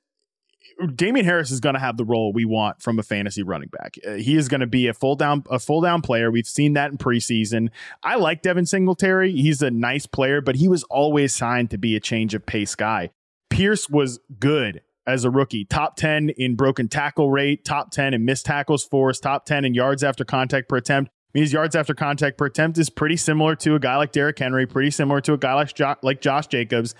Damian Harris is going to have the role we want from a fantasy running back. Uh, he is going to be a full down a full down player. We've seen that in preseason. I like Devin Singletary. He's a nice player, but he was always signed to be a change of pace guy. Pierce was good as a rookie, top ten in broken tackle rate, top ten in missed tackles forced, top ten in yards after contact per attempt. I mean, his yards after contact per attempt is pretty similar to a guy like Derrick Henry, pretty similar to a guy like, jo- like Josh Jacobs.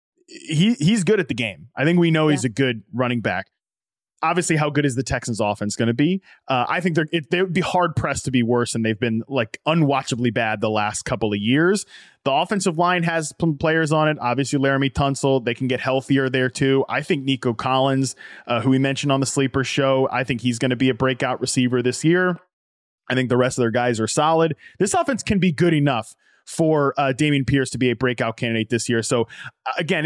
He He's good at the game. I think we know yeah. he's a good running back. Obviously, how good is the Texans offense going to be? Uh, I think they're, it, they would be hard pressed to be worse, and they've been like unwatchably bad the last couple of years. The offensive line has some players on it. Obviously, Laramie Tunsil, they can get healthier there too. I think Nico Collins, uh, who we mentioned on the Sleeper Show, I think he's going to be a breakout receiver this year. I think the rest of their guys are solid. This offense can be good enough for uh, Dameon Pierce to be a breakout candidate this year. So uh, again,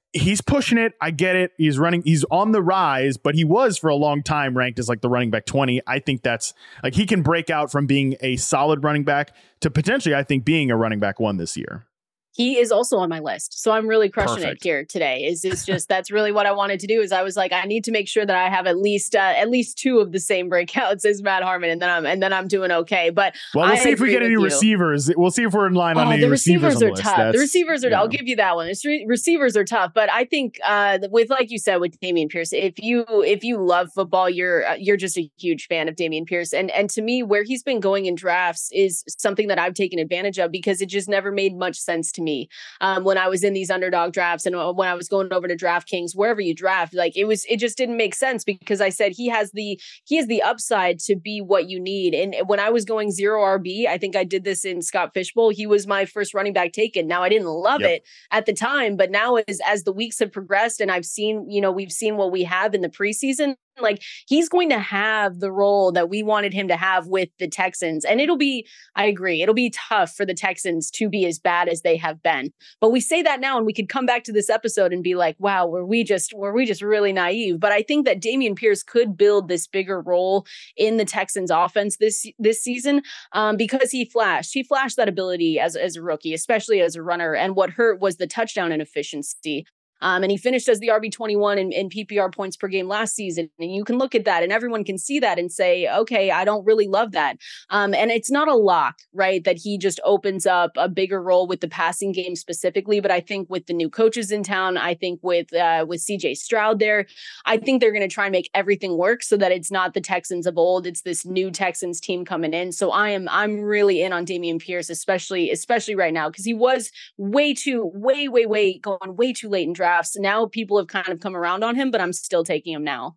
he's pushing it. I get it. He's running. He's on the rise, but he was for a long time ranked as like the running back twenty. I think that's like he can break out from being a solid running back to potentially, I think, being a running back one this year. He is also on my list. So I'm really crushing Perfect. it here today. Is it's just that's really what I wanted to do is I was like, I need to make sure that I have at least uh, at least two of the same breakouts as Matt Harmon, and then I'm and then I'm doing okay. But well, we'll I see if we get any you. receivers. We'll see if we're in line oh, on any the receivers. receivers are tough. That's, the receivers are. Yeah. I'll give you that one. The re- receivers are tough, but I think uh, with like you said with Dameon Pierce, if you if you love football, you're uh, you're just a huge fan of Dameon Pierce, and and to me, where he's been going in drafts is something that I've taken advantage of because it just never made much sense to me. Um, when I was in these underdog drafts and when I was going over to DraftKings, wherever you draft, like it was, it just didn't make sense because I said he has the, he has the upside to be what you need. And when I was going zero R B, I think I did this in Scott Fishbowl. He was my first running back taken. Now I didn't love yep. it at the time, but now as, as the weeks have progressed and I've seen, you know, we've seen what we have in the preseason, like he's going to have the role that we wanted him to have with the Texans. And it'll be, I agree, it'll be tough for the Texans to be as bad as they have been. But we say that now and we could come back to this episode and be like, wow, were we just, were we just really naive? But I think that Dameon Pierce could build this bigger role in the Texans offense this, this season um, because he flashed, he flashed that ability as, as a rookie, especially as a runner. And what hurt was the touchdown inefficiency. Um, and he finished as the R B twenty-one in, in P P R points per game last season. And you can look at that and everyone can see that and say, okay, I don't really love that. Um, and it's not a lock, right, that he just opens up a bigger role with the passing game specifically. But I think with the new coaches in town, I think with uh, with C J Stroud there, I think they're going to try and make everything work so that it's not the Texans of old. It's this new Texans team coming in. So I am I'm really in on Dameon Pierce, especially, especially right now, because he was way too, way, way, way going way too late in draft. Now people have kind of come around on him, but I'm still taking him now.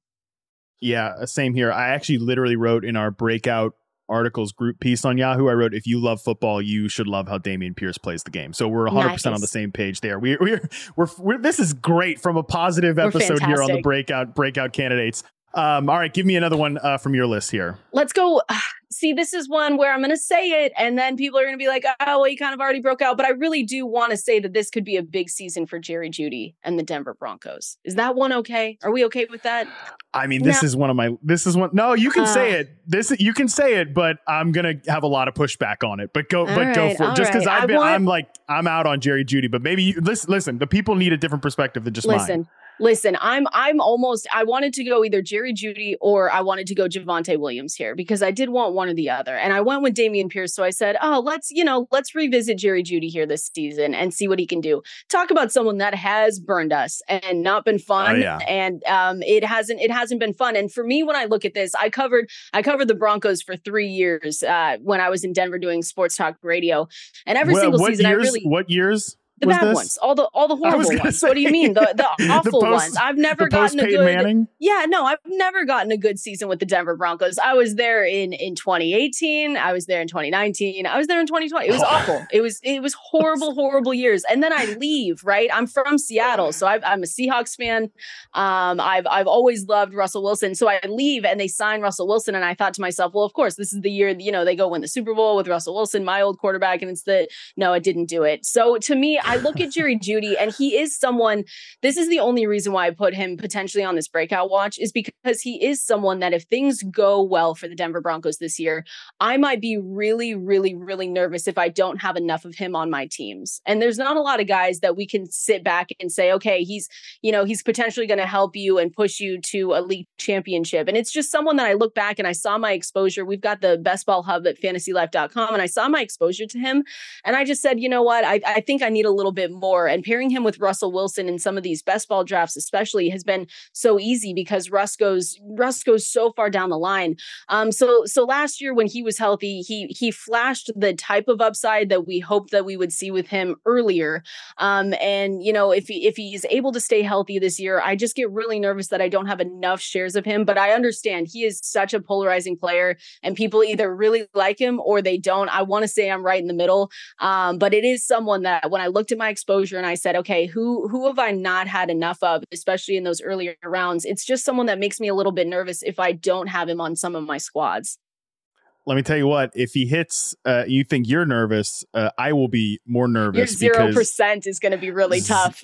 Yeah, same here. I actually literally wrote in our breakout articles group piece on Yahoo, I wrote, if you love football, you should love how Dameon Pierce plays the game. So we're one hundred percent nice. On the same page there. We, we're, we're, we're, this is great from a positive we're episode fantastic. Here on the breakout breakout candidates. Um, all right, give me another one uh, from your list here. Let's go. See, this is one where I'm going to say it, and then people are going to be like, oh, well, you kind of already broke out. But I really do want to say that this could be a big season for Jerry Jeudy and the Denver Broncos. Is that one okay? Are we okay with that? I mean, this no. is one of my, this is one, no, you can uh, say it. This, you can say it, but I'm going to have a lot of pushback on it. But go, but right, go for it. Just because right. I've been, want... I'm like, I'm out on Jerry Jeudy, but maybe, you, listen, listen, the people need a different perspective than just listen. mine. Listen, I'm I'm almost I wanted to go either Jerry Jeudy or I wanted to go Javonte Williams here because I did want one or the other. And I went with Dameon Pierce. So I said, oh, let's, you know, let's revisit Jerry Jeudy here this season and see what he can do. Talk about someone that has burned us and not been fun. Oh, yeah. And um, it hasn't it hasn't been fun. And for me, when I look at this, I covered I covered the Broncos for three years uh, when I was in Denver doing sports talk radio. And every well, single what season, years, I really what years? The bad this? ones, all the all the horrible ones. Say, what do you mean? The the awful the post, ones. I've never gotten a good. Manning? Yeah, no, I've never gotten a good season with the Denver Broncos. I was there in in twenty eighteen. I was there in twenty nineteen. I was there in twenty twenty. It was awful. It was it was horrible, horrible years. And then I leave. Right, I'm from Seattle, so I've, I'm a Seahawks fan. Um, I've I've always loved Russell Wilson. So I leave, and they sign Russell Wilson, and I thought to myself, well, of course, this is the year. You know, they go win the Super Bowl with Russell Wilson, my old quarterback, and it's the no, it didn't do it. So to me, I look at Jerry Jeudy, and he is someone, this is the only reason why I put him potentially on this breakout watch, is because he is someone that if things go well for the Denver Broncos this year, I might be really, really, really nervous if I don't have enough of him on my teams. And there's not a lot of guys that we can sit back and say, okay, he's, you know, he's potentially going to help you and push you to a league championship. And it's just someone that I look back and I saw my exposure. We've got the Best Ball Hub at fantasy life dot com, and I saw my exposure to him. And I just said, you know what, I, I think I need a little bit more. And pairing him with Russell Wilson in some of these best ball drafts, especially, has been so easy because Russ goes Russ goes so far down the line. Um, so so last year when he was healthy, he he flashed the type of upside that we hoped that we would see with him earlier. Um, and you know, if he, if he's able to stay healthy this year, I just get really nervous that I don't have enough shares of him. But I understand he is such a polarizing player, and people either really like him or they don't. I want to say I'm right in the middle, um, but it is someone that when I looked at my exposure and I said, okay, who who have I not had enough of, especially in those earlier rounds? It's just someone that makes me a little bit nervous if I don't have him on some of my squads. Let me tell you what, if he hits, uh, you think you're nervous, uh, I will be more nervous. Your zero percent is going to be really tough.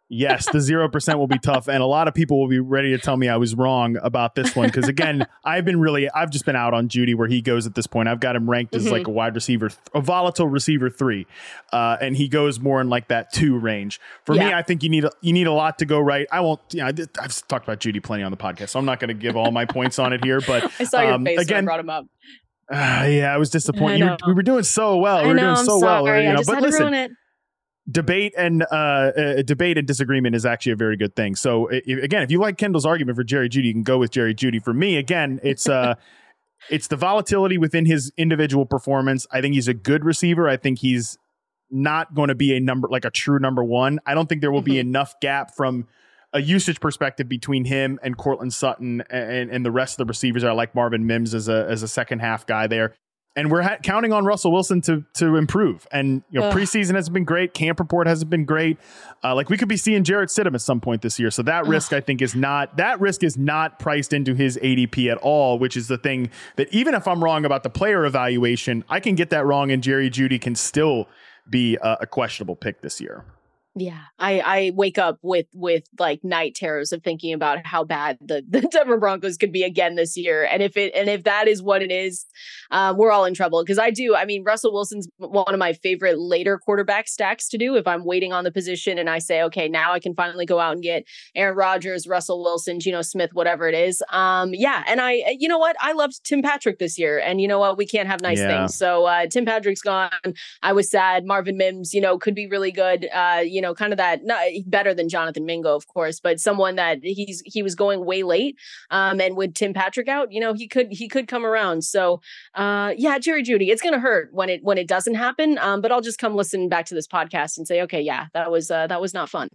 Yes, the zero percent will be tough. And a lot of people will be ready to tell me I was wrong about this one. Because again, I've been really, I've just been out on Jeudy where he goes at this point. I've got him ranked as mm-hmm. like a wide receiver, a volatile receiver three. Uh, and he goes more in like that two range. For yeah. me, I think you need, a, you need a lot to go right. I won't, you know, I've talked about Jeudy plenty on the podcast, so I'm not going to give all my points on it here. But I saw um, your face again, when I brought him up. Uh, yeah, I was disappointed. You were, we were doing so well. We were know, doing so I'm well. sorry. You know, I just but had listen, to ruin it. Debate and uh, uh, debate and disagreement is actually a very good thing. So if, again, if you like Kendall's argument for Jerry Jeudy, you can go with Jerry Jeudy. For me, again, it's uh, it's the volatility within his individual performance. I think he's a good receiver. I think he's not going to be a number like a true number one. I don't think there will mm-hmm. be enough gap from a usage perspective between him and Courtland Sutton and, and the rest of the receivers. I like Marvin Mims as a as a second half guy there. And we're ha- counting on Russell Wilson to to improve. And you know, Ugh. preseason hasn't been great. Camp report hasn't been great. Uh, like we could be seeing Jarrett Stidham at some point this year. So that Ugh. risk, I think, is not that risk is not priced into his A D P at all. Which is the thing that even if I'm wrong about the player evaluation, I can get that wrong, and Jerry Jeudy can still be a, a questionable pick this year. Yeah, I, I wake up with with like night terrors of thinking about how bad the, the Denver Broncos could be again this year. And if it and if that is what it is, um, we're all in trouble. Because I do. I mean, Russell Wilson's one of my favorite later quarterback stacks to do. If I'm waiting on the position and I say, OK, now I can finally go out and get Aaron Rodgers, Russell Wilson, Geno Smith, whatever it is. Um, yeah. And I, you know what? I loved Tim Patrick this year. And you know what? We can't have nice yeah. things. So uh, Tim Patrick's gone. I was sad. Marvin Mims, you know, could be really good. Uh, you know, kind of that, not better than Jonathan Mingo, of course, but someone that he's he was going way late. Um, and with Tim Patrick out, you know, he could he could come around. So uh, yeah, Jerry Jeudy, it's gonna hurt when it when it doesn't happen. Um, but I'll just come listen back to this podcast and say, okay, yeah, that was uh, that was not fun.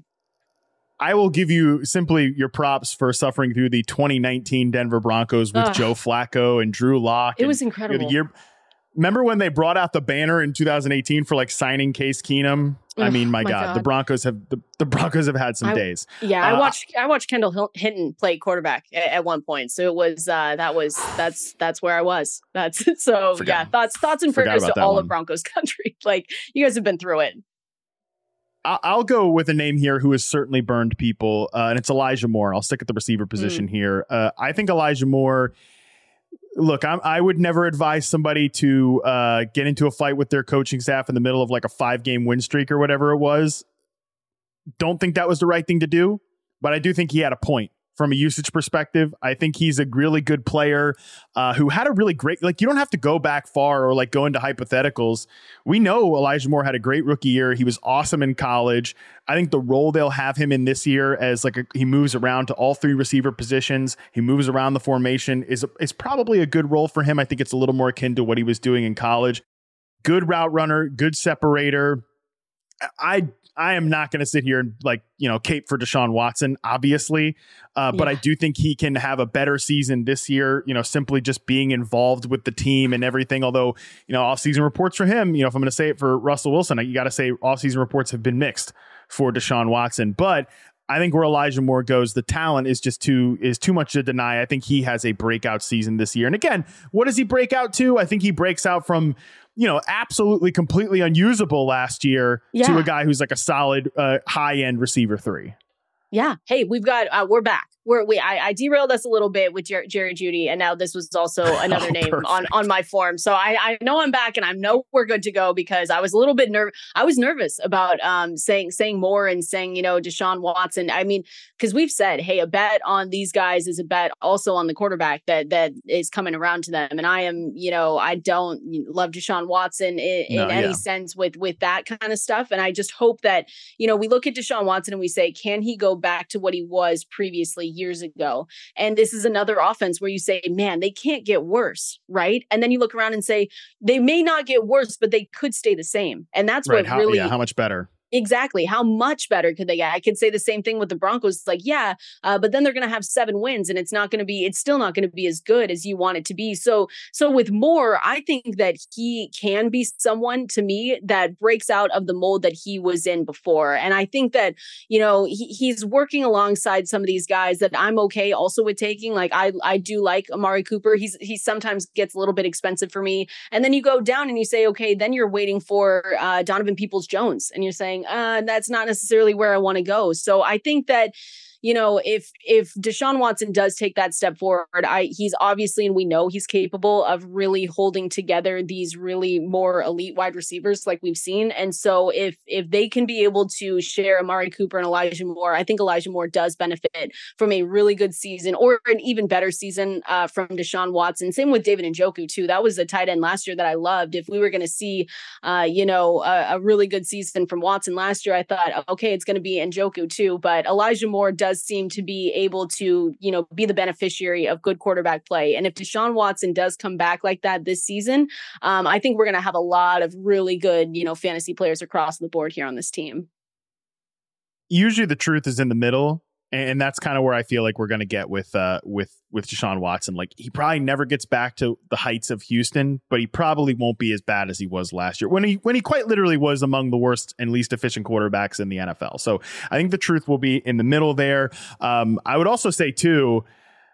I will give you simply your props for suffering through the twenty nineteen Denver Broncos with Ugh. Joe Flacco and Drew Lock. It was incredible. You know, the year, remember when they brought out the banner in two thousand eighteen for like signing Case Keenum? I mean, my, my God, God, the Broncos have the, the Broncos have had some I, days. Yeah, uh, I watched I watched Kendall Hinton play quarterback at, at one point, so it was uh, that was that's that's where I was. That's so forgot, yeah. Thoughts thoughts and prayers to all one. of Broncos country. Like you guys have been through it. I'll go with a name here who has certainly burned people, uh, and it's Elijah Moore. I'll stick at the receiver position mm. here. Uh, I think Elijah Moore. Look, I'm, I would never advise somebody to uh, get into a fight with their coaching staff in the middle of like a five game win streak or whatever it was. Don't think that was the right thing to do, but I do think he had a point from a usage perspective. I think he's a really good player uh, who had a really great, like you don't have to go back far or like go into hypotheticals. We know Elijah Moore had a great rookie year. He was awesome in college. I think the role they'll have him in this year as like a, he moves around to all three receiver positions. He moves around the formation is, is probably a good role for him. I think it's a little more akin to what he was doing in college. Good route runner, good separator. I I am not going to sit here and like, you know, cape for Deshaun Watson, obviously. Uh, yeah. But I do think he can have a better season this year, you know, simply just being involved with the team and everything. Although, you know, off-season reports for him, you know, if I'm going to say it for Russell Wilson, you got to say off-season reports have been mixed for Deshaun Watson. But I think where Elijah Moore goes, the talent is just too is too much to deny. I think he has a breakout season this year. And again, what does he break out to? I think he breaks out from, you know, absolutely completely unusable last year yeah. to a guy who's like a solid uh, high end receiver three. Yeah. Hey, we've got uh, we're back. We're, we I, I derailed us a little bit with Jer- Jerry Jeudy, and now this was also another oh, name perfect. on on my form. So I, I know I'm back, and I know we're good to go because I was a little bit nervous. I was nervous about um saying saying more and saying, you know, Deshaun Watson. I mean, because we've said, hey, a bet on these guys is a bet also on the quarterback that that is coming around to them. And I am, you know, I don't love Deshaun Watson in, in no, any yeah. sense with with that kind of stuff. And I just hope that, you know, we look at Deshaun Watson and we say, can he go back to what he was previously years ago? And this is another offense where you say, man, they can't get worse, right? And then you look around and say, they may not get worse, but they could stay the same. And that's right. what how, really, yeah, how much better? Exactly. How much better could they get? I could say the same thing with the Broncos. It's like, yeah, uh, but then they're going to have seven wins and it's not going to be, it's still not going to be as good as you want it to be. So, so with Moore, I think that he can be someone to me that breaks out of the mold that he was in before. And I think that, you know, he, he's working alongside some of these guys that I'm okay also with taking. Like I, I do like Amari Cooper. He's, he sometimes gets a little bit expensive for me. And then you go down and you say, okay, then you're waiting for uh, Donovan Peoples-Jones and you're saying, saying, uh, that's not necessarily where I want to go. So I think that, you know, if if Deshaun Watson does take that step forward, I he's obviously, and we know he's capable of really holding together these really more elite wide receivers like we've seen. And so if if they can be able to share Amari Cooper and Elijah Moore, I think Elijah Moore does benefit from a really good season or an even better season uh, from Deshaun Watson. Same with David Njoku too. That was a tight end last year that I loved. If we were going to see, uh, you know, a, a really good season from Watson last year, I thought, okay, it's going to be Njoku too. But Elijah Moore does seem to be able to, you know, be the beneficiary of good quarterback play. And if Deshaun Watson does come back like that this season, um, I think we're going to have a lot of really good, you know, fantasy players across the board here on this team. Usually the truth is in the middle. And that's kind of where I feel like we're going to get with uh, with with Deshaun Watson. Like, he probably never gets back to the heights of Houston, but he probably won't be as bad as he was last year when he when he quite literally was among the worst and least efficient quarterbacks in the N F L. So I think the truth will be in the middle there. Um, I would also say, too,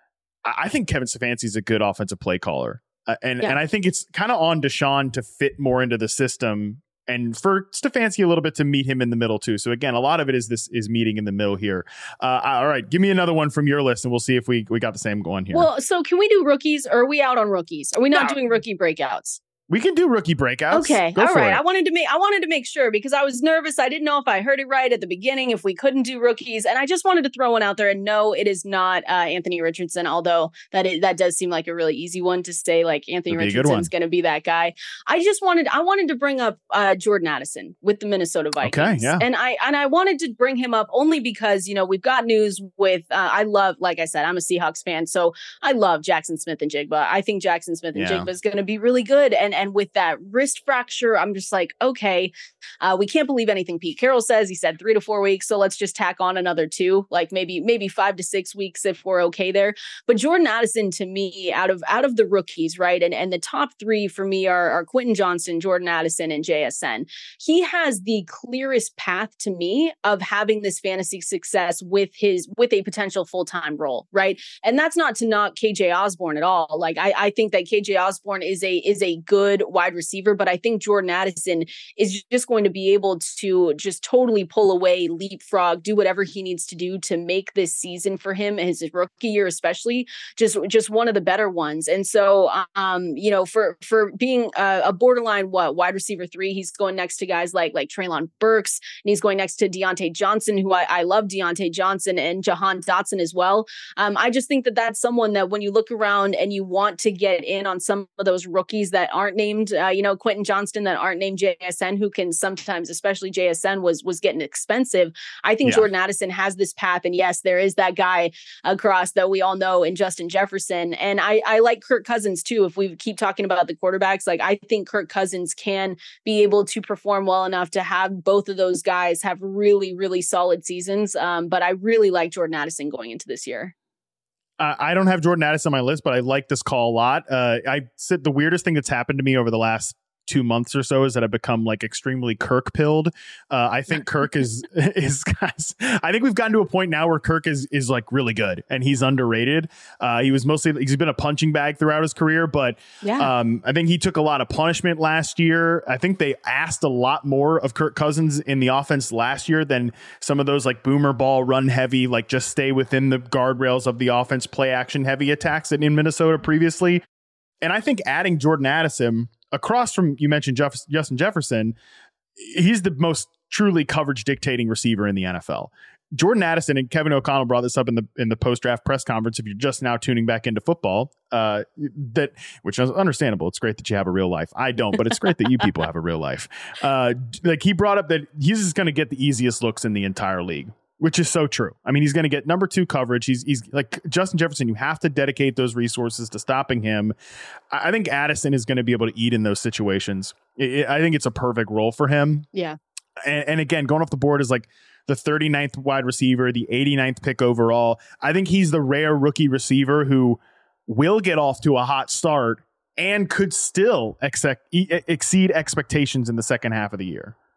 I think Kevin Stefanski is a good offensive play caller. Uh, and, yeah. and I think it's kind of on Deshaun to fit more into the system. And for Stefanski a little bit to meet him in the middle too. So again, a lot of it is this is meeting in the middle here. Uh, all right, give me another one from your list, and we'll see if we we got the same going here. Well, so can we do rookies, or are we out on rookies? Are we not no. doing rookie breakouts? We can do rookie breakouts. Okay. Go all right. It. I wanted to make I wanted to make sure because I was nervous. I didn't know if I heard it right at the beginning, if we couldn't do rookies. And I just wanted to throw one out there. And no, it is not uh, Anthony Richardson, although that is, that does seem like a really easy one to say, like Anthony Richardson's going to be that guy. I just wanted I wanted to bring up uh, Jordan Addison with the Minnesota Vikings. Okay, yeah. And I and I wanted to bring him up only because, you know, we've got news with uh, I love, like I said, I'm a Seahawks fan. So I love Jackson Smith and Jigba. I think Jackson Smith and yeah. Jigba is going to be really good. And and with that wrist fracture, I'm just like, okay, uh, we can't believe anything Pete Carroll says. He said three to four weeks. So let's just tack on another two, like maybe, maybe five to six weeks if we're okay there. But Jordan Addison, to me, out of, out of the rookies, right. And, and the top three for me are, are Quentin Johnston, Jordan Addison, and J S N. He has the clearest path to me of having this fantasy success with his, with a potential full-time role. Right. And that's not to knock K J Osborne at all. Like I, I think that K J Osborne is a, is a good wide receiver, but I think Jordan Addison is just going to be able to just totally pull away, leapfrog, do whatever he needs to do to make this season for him, his rookie year especially, just just one of the better ones. And so, um, you know, for for being a, a borderline what wide receiver three, he's going next to guys like like Treylon Burks, and he's going next to Deontay Johnson, who I, I love Deontay Johnson, and Jahan Dotson as well. Um, I just think that that's someone that when you look around and you want to get in on some of those rookies that aren't named, uh, you know, Quentin Johnston, that aren't named J S N, who can sometimes, especially J S N was was getting expensive. I think yeah. Jordan Addison has this path. And yes, there is that guy across that we all know in Justin Jefferson. And I, I like Kirk Cousins too. If we keep talking about the quarterbacks, like I think Kirk Cousins can be able to perform well enough to have both of those guys have really, really solid seasons. Um, but I really like Jordan Addison going into this year. Uh, I don't have Jordan Addison on my list, but I like this call a lot. Uh, I said the weirdest thing that's happened to me over the last two months or so is that I've become like extremely Kirk pilled. Uh, I think Kirk is is guys. I think we've gotten to a point now where Kirk is is like really good and he's underrated. Uh, he was mostly he's been a punching bag throughout his career, but yeah. um, I think he took a lot of punishment last year. I think they asked a lot more of Kirk Cousins in the offense last year than some of those like boomer ball run heavy, like just stay within the guardrails of the offense, play action heavy attacks in Minnesota previously. And I think adding Jordan Addison across from, you mentioned Jeff, Justin Jefferson, he's the most truly coverage dictating receiver in the N F L. Jordan Addison, and Kevin O'Connell brought this up in the in the post-draft press conference, if you're just now tuning back into football, uh, that which is understandable. It's great that you have a real life. I don't, but it's great that you people have a real life. Uh, like he brought up that he's just going to get the easiest looks in the entire league, which is so true. I mean, he's going to get number two coverage. He's he's like Justin Jefferson. You have to dedicate those resources to stopping him. I think Addison is going to be able to eat in those situations. It, it, I think it's a perfect role for him. Yeah. And, and again, going off the board is like the thirty-ninth wide receiver, the eighty-ninth pick overall. I think he's the rare rookie receiver who will get off to a hot start and could still exec- exceed expectations in the second half of the year.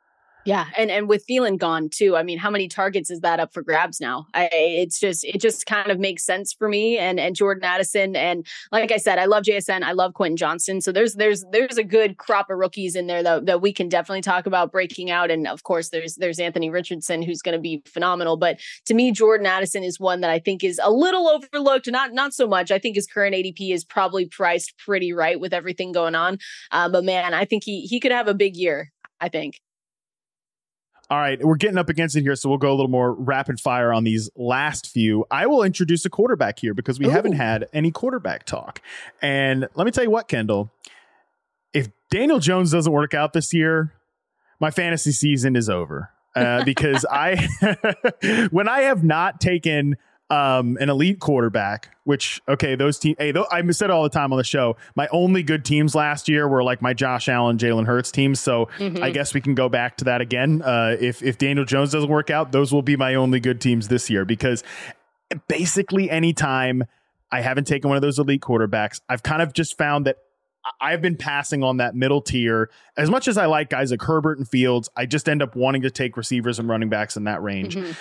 Yeah, and and with Thielen gone too, I mean, how many targets is that up for grabs now? I, it's just it just kind of makes sense for me. And and Jordan Addison, and like I said, I love J S N, I love Quentin Johnston. So there's there's there's a good crop of rookies in there that that we can definitely talk about breaking out. And of course, there's there's Anthony Richardson, who's going to be phenomenal. But to me, Jordan Addison is one that I think is a little overlooked. Not not so much. I think his current A D P is probably priced pretty right with everything going on. Uh, but man, I think he he could have a big year, I think. All right, we're getting up against it here, so we'll go a little more rapid fire on these last few. I will introduce a quarterback here because we Ooh. haven't had any quarterback talk. And let me tell you what, Kendall, if Daniel Jones doesn't work out this year, my fantasy season is over. Uh, because I, when I have not taken um, an elite quarterback, which, okay, those teams, hey, th- I said it all the time on the show, my only good teams last year were like my Josh Allen, Jalen Hurts teams. So mm-hmm. I guess we can go back to that again. Uh, if, if Daniel Jones doesn't work out, those will be my only good teams this year, because basically anytime I haven't taken one of those elite quarterbacks, I've kind of just found that I've been passing on that middle tier. As much as I like guys like Herbert and Fields, I just end up wanting to take receivers and running backs in that range. Mm-hmm.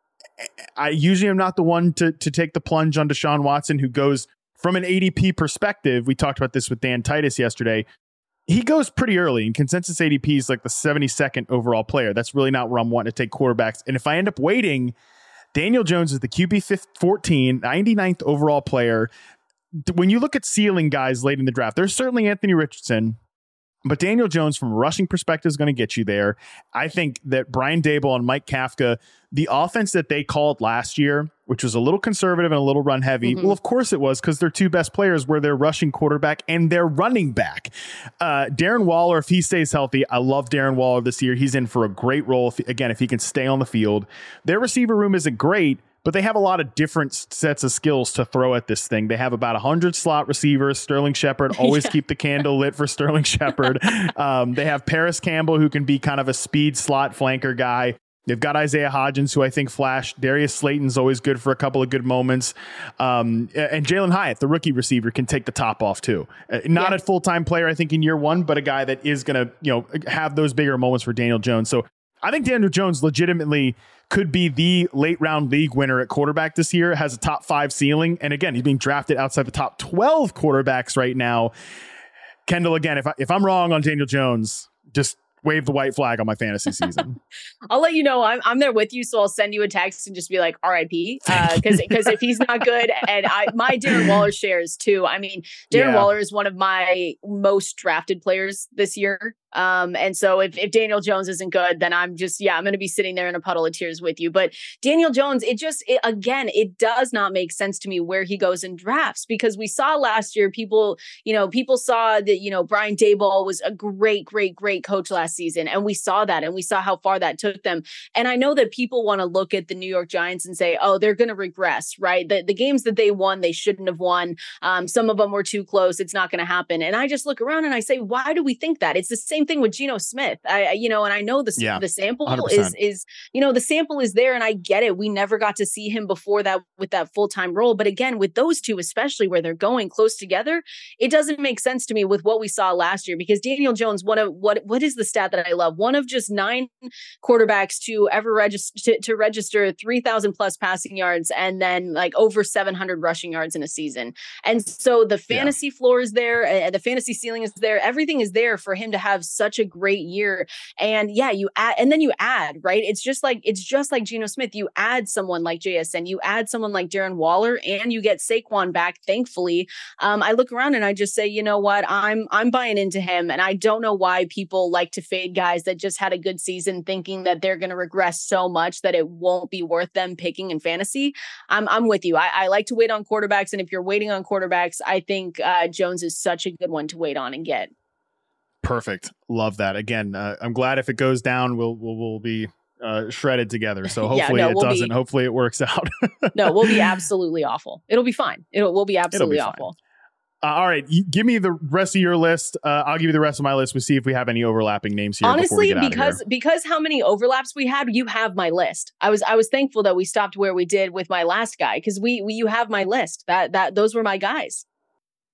I usually am not the one to to take the plunge on Deshaun Watson, who goes from an A D P perspective. We talked about this with Dan Titus yesterday. He goes pretty early, and consensus A D P is like the seventy-second overall player. That's really not where I'm wanting to take quarterbacks. And if I end up waiting, Daniel Jones is the Q B fourteen, ninety-ninth overall player. When you look at ceiling guys late in the draft, there's certainly Anthony Richardson, but Daniel Jones from a rushing perspective is going to get you there. I think that Brian Daboll and Mike Kafka, the offense that they called last year, which was a little conservative and a little run heavy. Mm-hmm. Well, of course it was, because their two best players were their rushing quarterback and their running back. Uh, Darren Waller, if he stays healthy, I love Darren Waller this year. He's in for a great role. If, again, if he can stay on the field. Their receiver room isn't great, but they have a lot of different sets of skills to throw at this thing. They have about one hundred slot receivers. Sterling Shepard, always yeah. keep the candle lit for Sterling Shepard. Um, they have Paris Campbell, who can be kind of a speed slot flanker guy. They've got Isaiah Hodgins, who I think flashed. Darius Slayton's always good for a couple of good moments. Um, and Jalen Hyatt, the rookie receiver, can take the top off too. Uh, not yeah. a full-time player, I think, in year one, but a guy that is going to, you know, have those bigger moments for Daniel Jones. So I think Daniel Jones legitimately could be the late round league winner at quarterback this year, has a top five ceiling. And again, he's being drafted outside the top twelve quarterbacks right now. Kendall, again, if, I, if I'm wrong on Daniel Jones, just wave the white flag on my fantasy season. I'll let you know. I'm I'm there with you, so I'll send you a text and just be like R I P because uh, because if he's not good, and I my Darren Waller shares too. I mean, Darren yeah. Waller is one of my most drafted players this year. Um, and so if, if Daniel Jones isn't good, then I'm just, yeah, I'm going to be sitting there in a puddle of tears with you. But Daniel Jones, it just, it, again, it does not make sense to me where he goes in drafts, because we saw last year, people, you know, people saw that, you know, Brian Daboll was a great, great, great coach last season. And we saw that, and we saw how far that took them. And I know that people want to look at the New York Giants and say, oh, they're going to regress, right? The, the games that they won, they shouldn't have won. Um, some of them were too close. It's not going to happen. And I just look around and I say, why do we think that? It's the same thing with Geno Smith. I, you know, and I know the, yeah, the sample one hundred percent is, is, you know, the sample is there, and I get it. We never got to see him before that with that full-time role. But again, with those two, especially where they're going close together, it doesn't make sense to me with what we saw last year, because Daniel Jones, one of what, what is the stat that I love? One of just nine quarterbacks to ever register to, to register three thousand plus passing yards, and then like over seven hundred rushing yards in a season. And so the fantasy yeah. floor is there, uh, the fantasy ceiling is there. Everything is there for him to have such a great year. And yeah, you add, and then you add, right? It's just like, it's just like Geno Smith. You add someone like J S N, you add someone like Darren Waller, and you get Saquon back. Thankfully, um, I look around and I just say, you know what? I'm, I'm buying into him. And I don't know why people like to fade guys that just had a good season, thinking that they're going to regress so much that it won't be worth them picking in fantasy. I'm, I'm with you. I, I like to wait on quarterbacks. And if you're waiting on quarterbacks, I think uh, Jones is such a good one to wait on and get. Perfect. Love that. Again, uh, I'm glad if it goes down, we'll we'll, we'll be uh, shredded together. So hopefully yeah, no, it we'll doesn't. Be, hopefully it works out. No, we'll be absolutely awful. It'll be fine. It'll we'll be absolutely be awful. Uh, all right, you, give me the rest of your list. Uh, I'll give you the rest of my list. We'll see if we have any overlapping names here. Honestly, because because how many overlaps we had, you have my list. I was I was thankful that we stopped where we did with my last guy, because we, we you have my list. That that those were my guys.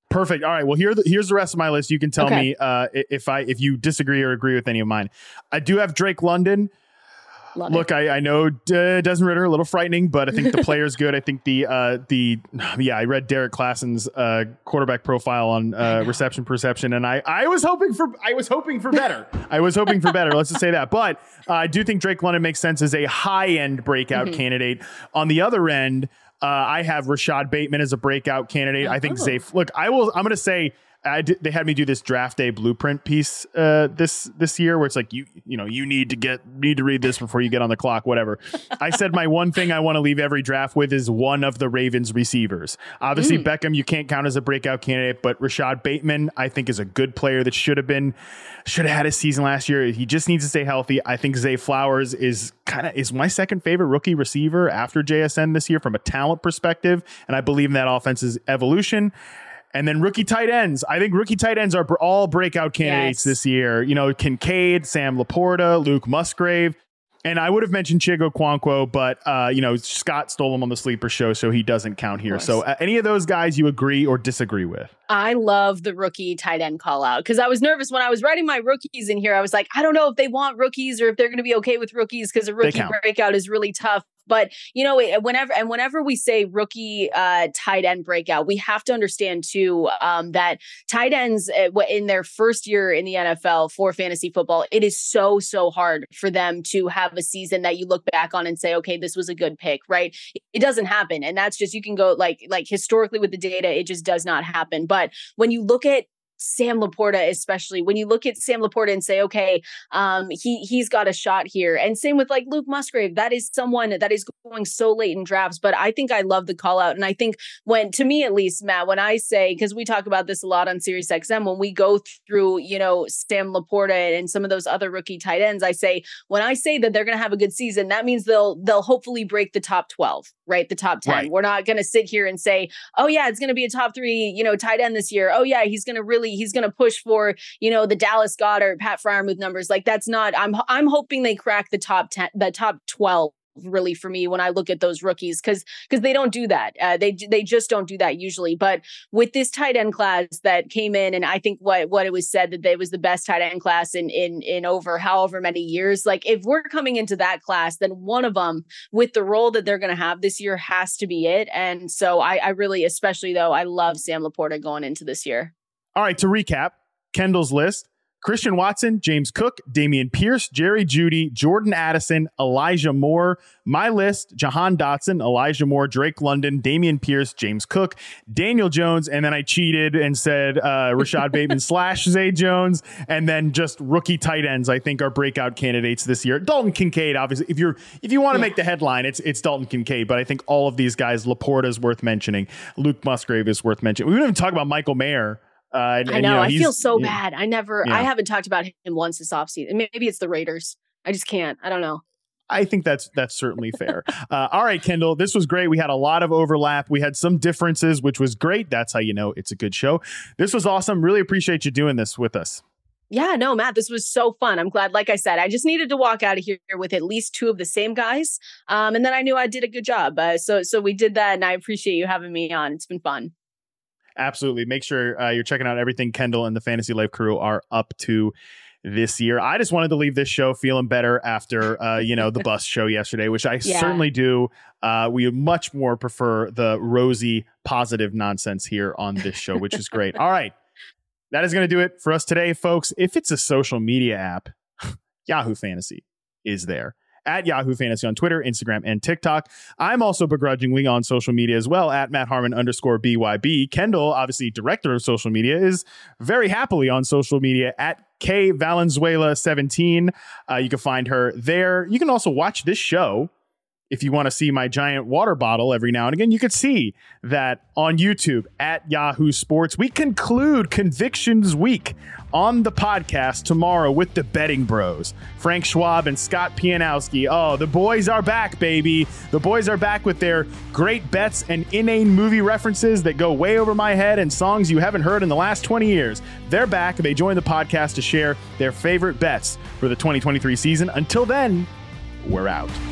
Perfect. All right. Well, here the, here's the rest of my list. You can tell okay. me uh, if I if you disagree or agree with any of mine. I do have Drake London. Love Look, it. I, I know uh, Desmond Ridder, a little frightening, but I think the player's good. I think the uh, the yeah, I read Derek Klassen's uh, quarterback profile on uh, reception perception, and I I was hoping for I was hoping for better. I was hoping for better. Let's just say that. But uh, I do think Drake London makes sense as a high end breakout mm-hmm. candidate. On the other end, uh, I have Rashad Bateman as a breakout candidate. Oh. I think Zay. Look, I will. I'm going to say. I did, they had me do this draft day blueprint piece uh, this this year where it's like you you know you need to get need to read this before you get on the clock, whatever. I said my one thing I want to leave every draft with is one of the Ravens receivers. Obviously mm. Beckham you can't count as a breakout candidate, but Rashad Bateman I think is a good player that should have been should have had his season last year. He just needs to stay healthy. I think Zay Flowers is kind of is my second favorite rookie receiver after J S N this year from a talent perspective, and I believe in that offense's evolution. And then rookie tight ends. I think rookie tight ends are all breakout candidates yes. this year. You know, Kincaid, Sam Laporta, Luke Musgrave. And I would have mentioned Chigo Okonkwo, but, uh, you know, Scott stole him on the sleeper show, so he doesn't count here. So uh, any of those guys you agree or disagree with? I love the rookie tight end call out because I was nervous when I was writing my rookies in here. I was like, I don't know if they want rookies or if they're going to be okay with rookies because a rookie breakout is really tough. But, you know, whenever and whenever we say rookie uh, tight end breakout, we have to understand, too, um, that tight ends in their first year in the N F L for fantasy football, it is so, so hard for them to have a season that you look back on and say, OK, this was a good pick. Right. It doesn't happen. And that's just you can go like like historically with the data. It just does not happen. But when you look at Sam Laporta, especially when you look at Sam Laporta and say, okay, um, he, he's got a shot here. And same with like Luke Musgrave, that is someone that is going so late in drafts, but I think I love the call out. And I think when, to me, at least, Matt, when I say, cause we talk about this a lot on Sirius X M, when we go through, you know, Sam Laporta and some of those other rookie tight ends, I say, when I say that they're going to have a good season, that means they'll, they'll hopefully break the top twelve, right? The top ten. Right. We're not going to sit here and say, oh yeah, it's going to be a top three, you know, tight end this year. Oh yeah, he's going to really, he's going to push for, you know, the Dallas Goedert, Pat Freiermuth numbers. Like that's not, I'm, I'm hoping they crack the top ten, the top twelve really for me when I look at those rookies. Cause, cause they don't do that. Uh, they, they just don't do that usually. But with this tight end class that came in, and I think what, what it was said that they was the best tight end class in, in, in over however many years, like if we're coming into that class, then one of them with the role that they're going to have this year has to be it. And so I, I really, especially though, I love Sam Laporta going into this year. All right, to recap, Kendall's list: Christian Watson, James Cook, Damian Pierce, Jerry Jeudy, Jordan Addison, Elijah Moore. My list: Jahan Dotson, Elijah Moore, Drake London, Damian Pierce, James Cook, Daniel Jones, and then I cheated and said uh, Rashad Bateman slash Zay Jones, and then just rookie tight ends I think are breakout candidates this year. Dalton Kincaid, obviously, if you're if you want to yeah. make the headline, it's it's Dalton Kincaid, but I think all of these guys, Laporta is worth mentioning, Luke Musgrave is worth mentioning. We didn't even talk about Michael Mayer. Uh, and, I know, you know I feel so yeah. bad. I never, yeah. I haven't talked about him once this offseason. Maybe it's the Raiders. I just can't. I don't know. I think that's that's certainly fair. Uh, all right, Kendall, this was great. We had a lot of overlap. We had some differences, which was great. That's how you know it's a good show. This was awesome. Really appreciate you doing this with us. Yeah, no, Matt, this was so fun. I'm glad. Like I said, I just needed to walk out of here with at least two of the same guys. Um, and then I knew I did a good job. Uh, so so we did that, and I appreciate you having me on. It's been fun. Absolutely. Make sure uh, you're checking out everything Kendall and the Fantasy Life crew are up to this year. I just wanted to leave this show feeling better after, uh, you know, the bus show yesterday, which I yeah. certainly do. Uh, we much more prefer the rosy, positive nonsense here on this show, which is great. All right. That is going to do it for us today, folks. If it's a social media app, Yahoo Fantasy is there. At Yahoo Fantasy on Twitter, Instagram, and TikTok. I'm also begrudgingly on social media as well at Matt Harmon underscore B Y B. Kendall, obviously director of social media, is very happily on social media at K Valenzuela seventeen. Uh, you can find her there. You can also watch this show. If you want to see my giant water bottle every now and again, you could see that on YouTube at Yahoo Sports. We conclude Convictions Week on the podcast tomorrow with the Betting Bros, Frank Schwab and Scott Pianowski. Oh, the boys are back, baby. The boys are back with their great bets and inane movie references that go way over my head and songs you haven't heard in the last twenty years. They're back. They joined the podcast to share their favorite bets for the twenty twenty-three season. Until then, we're out.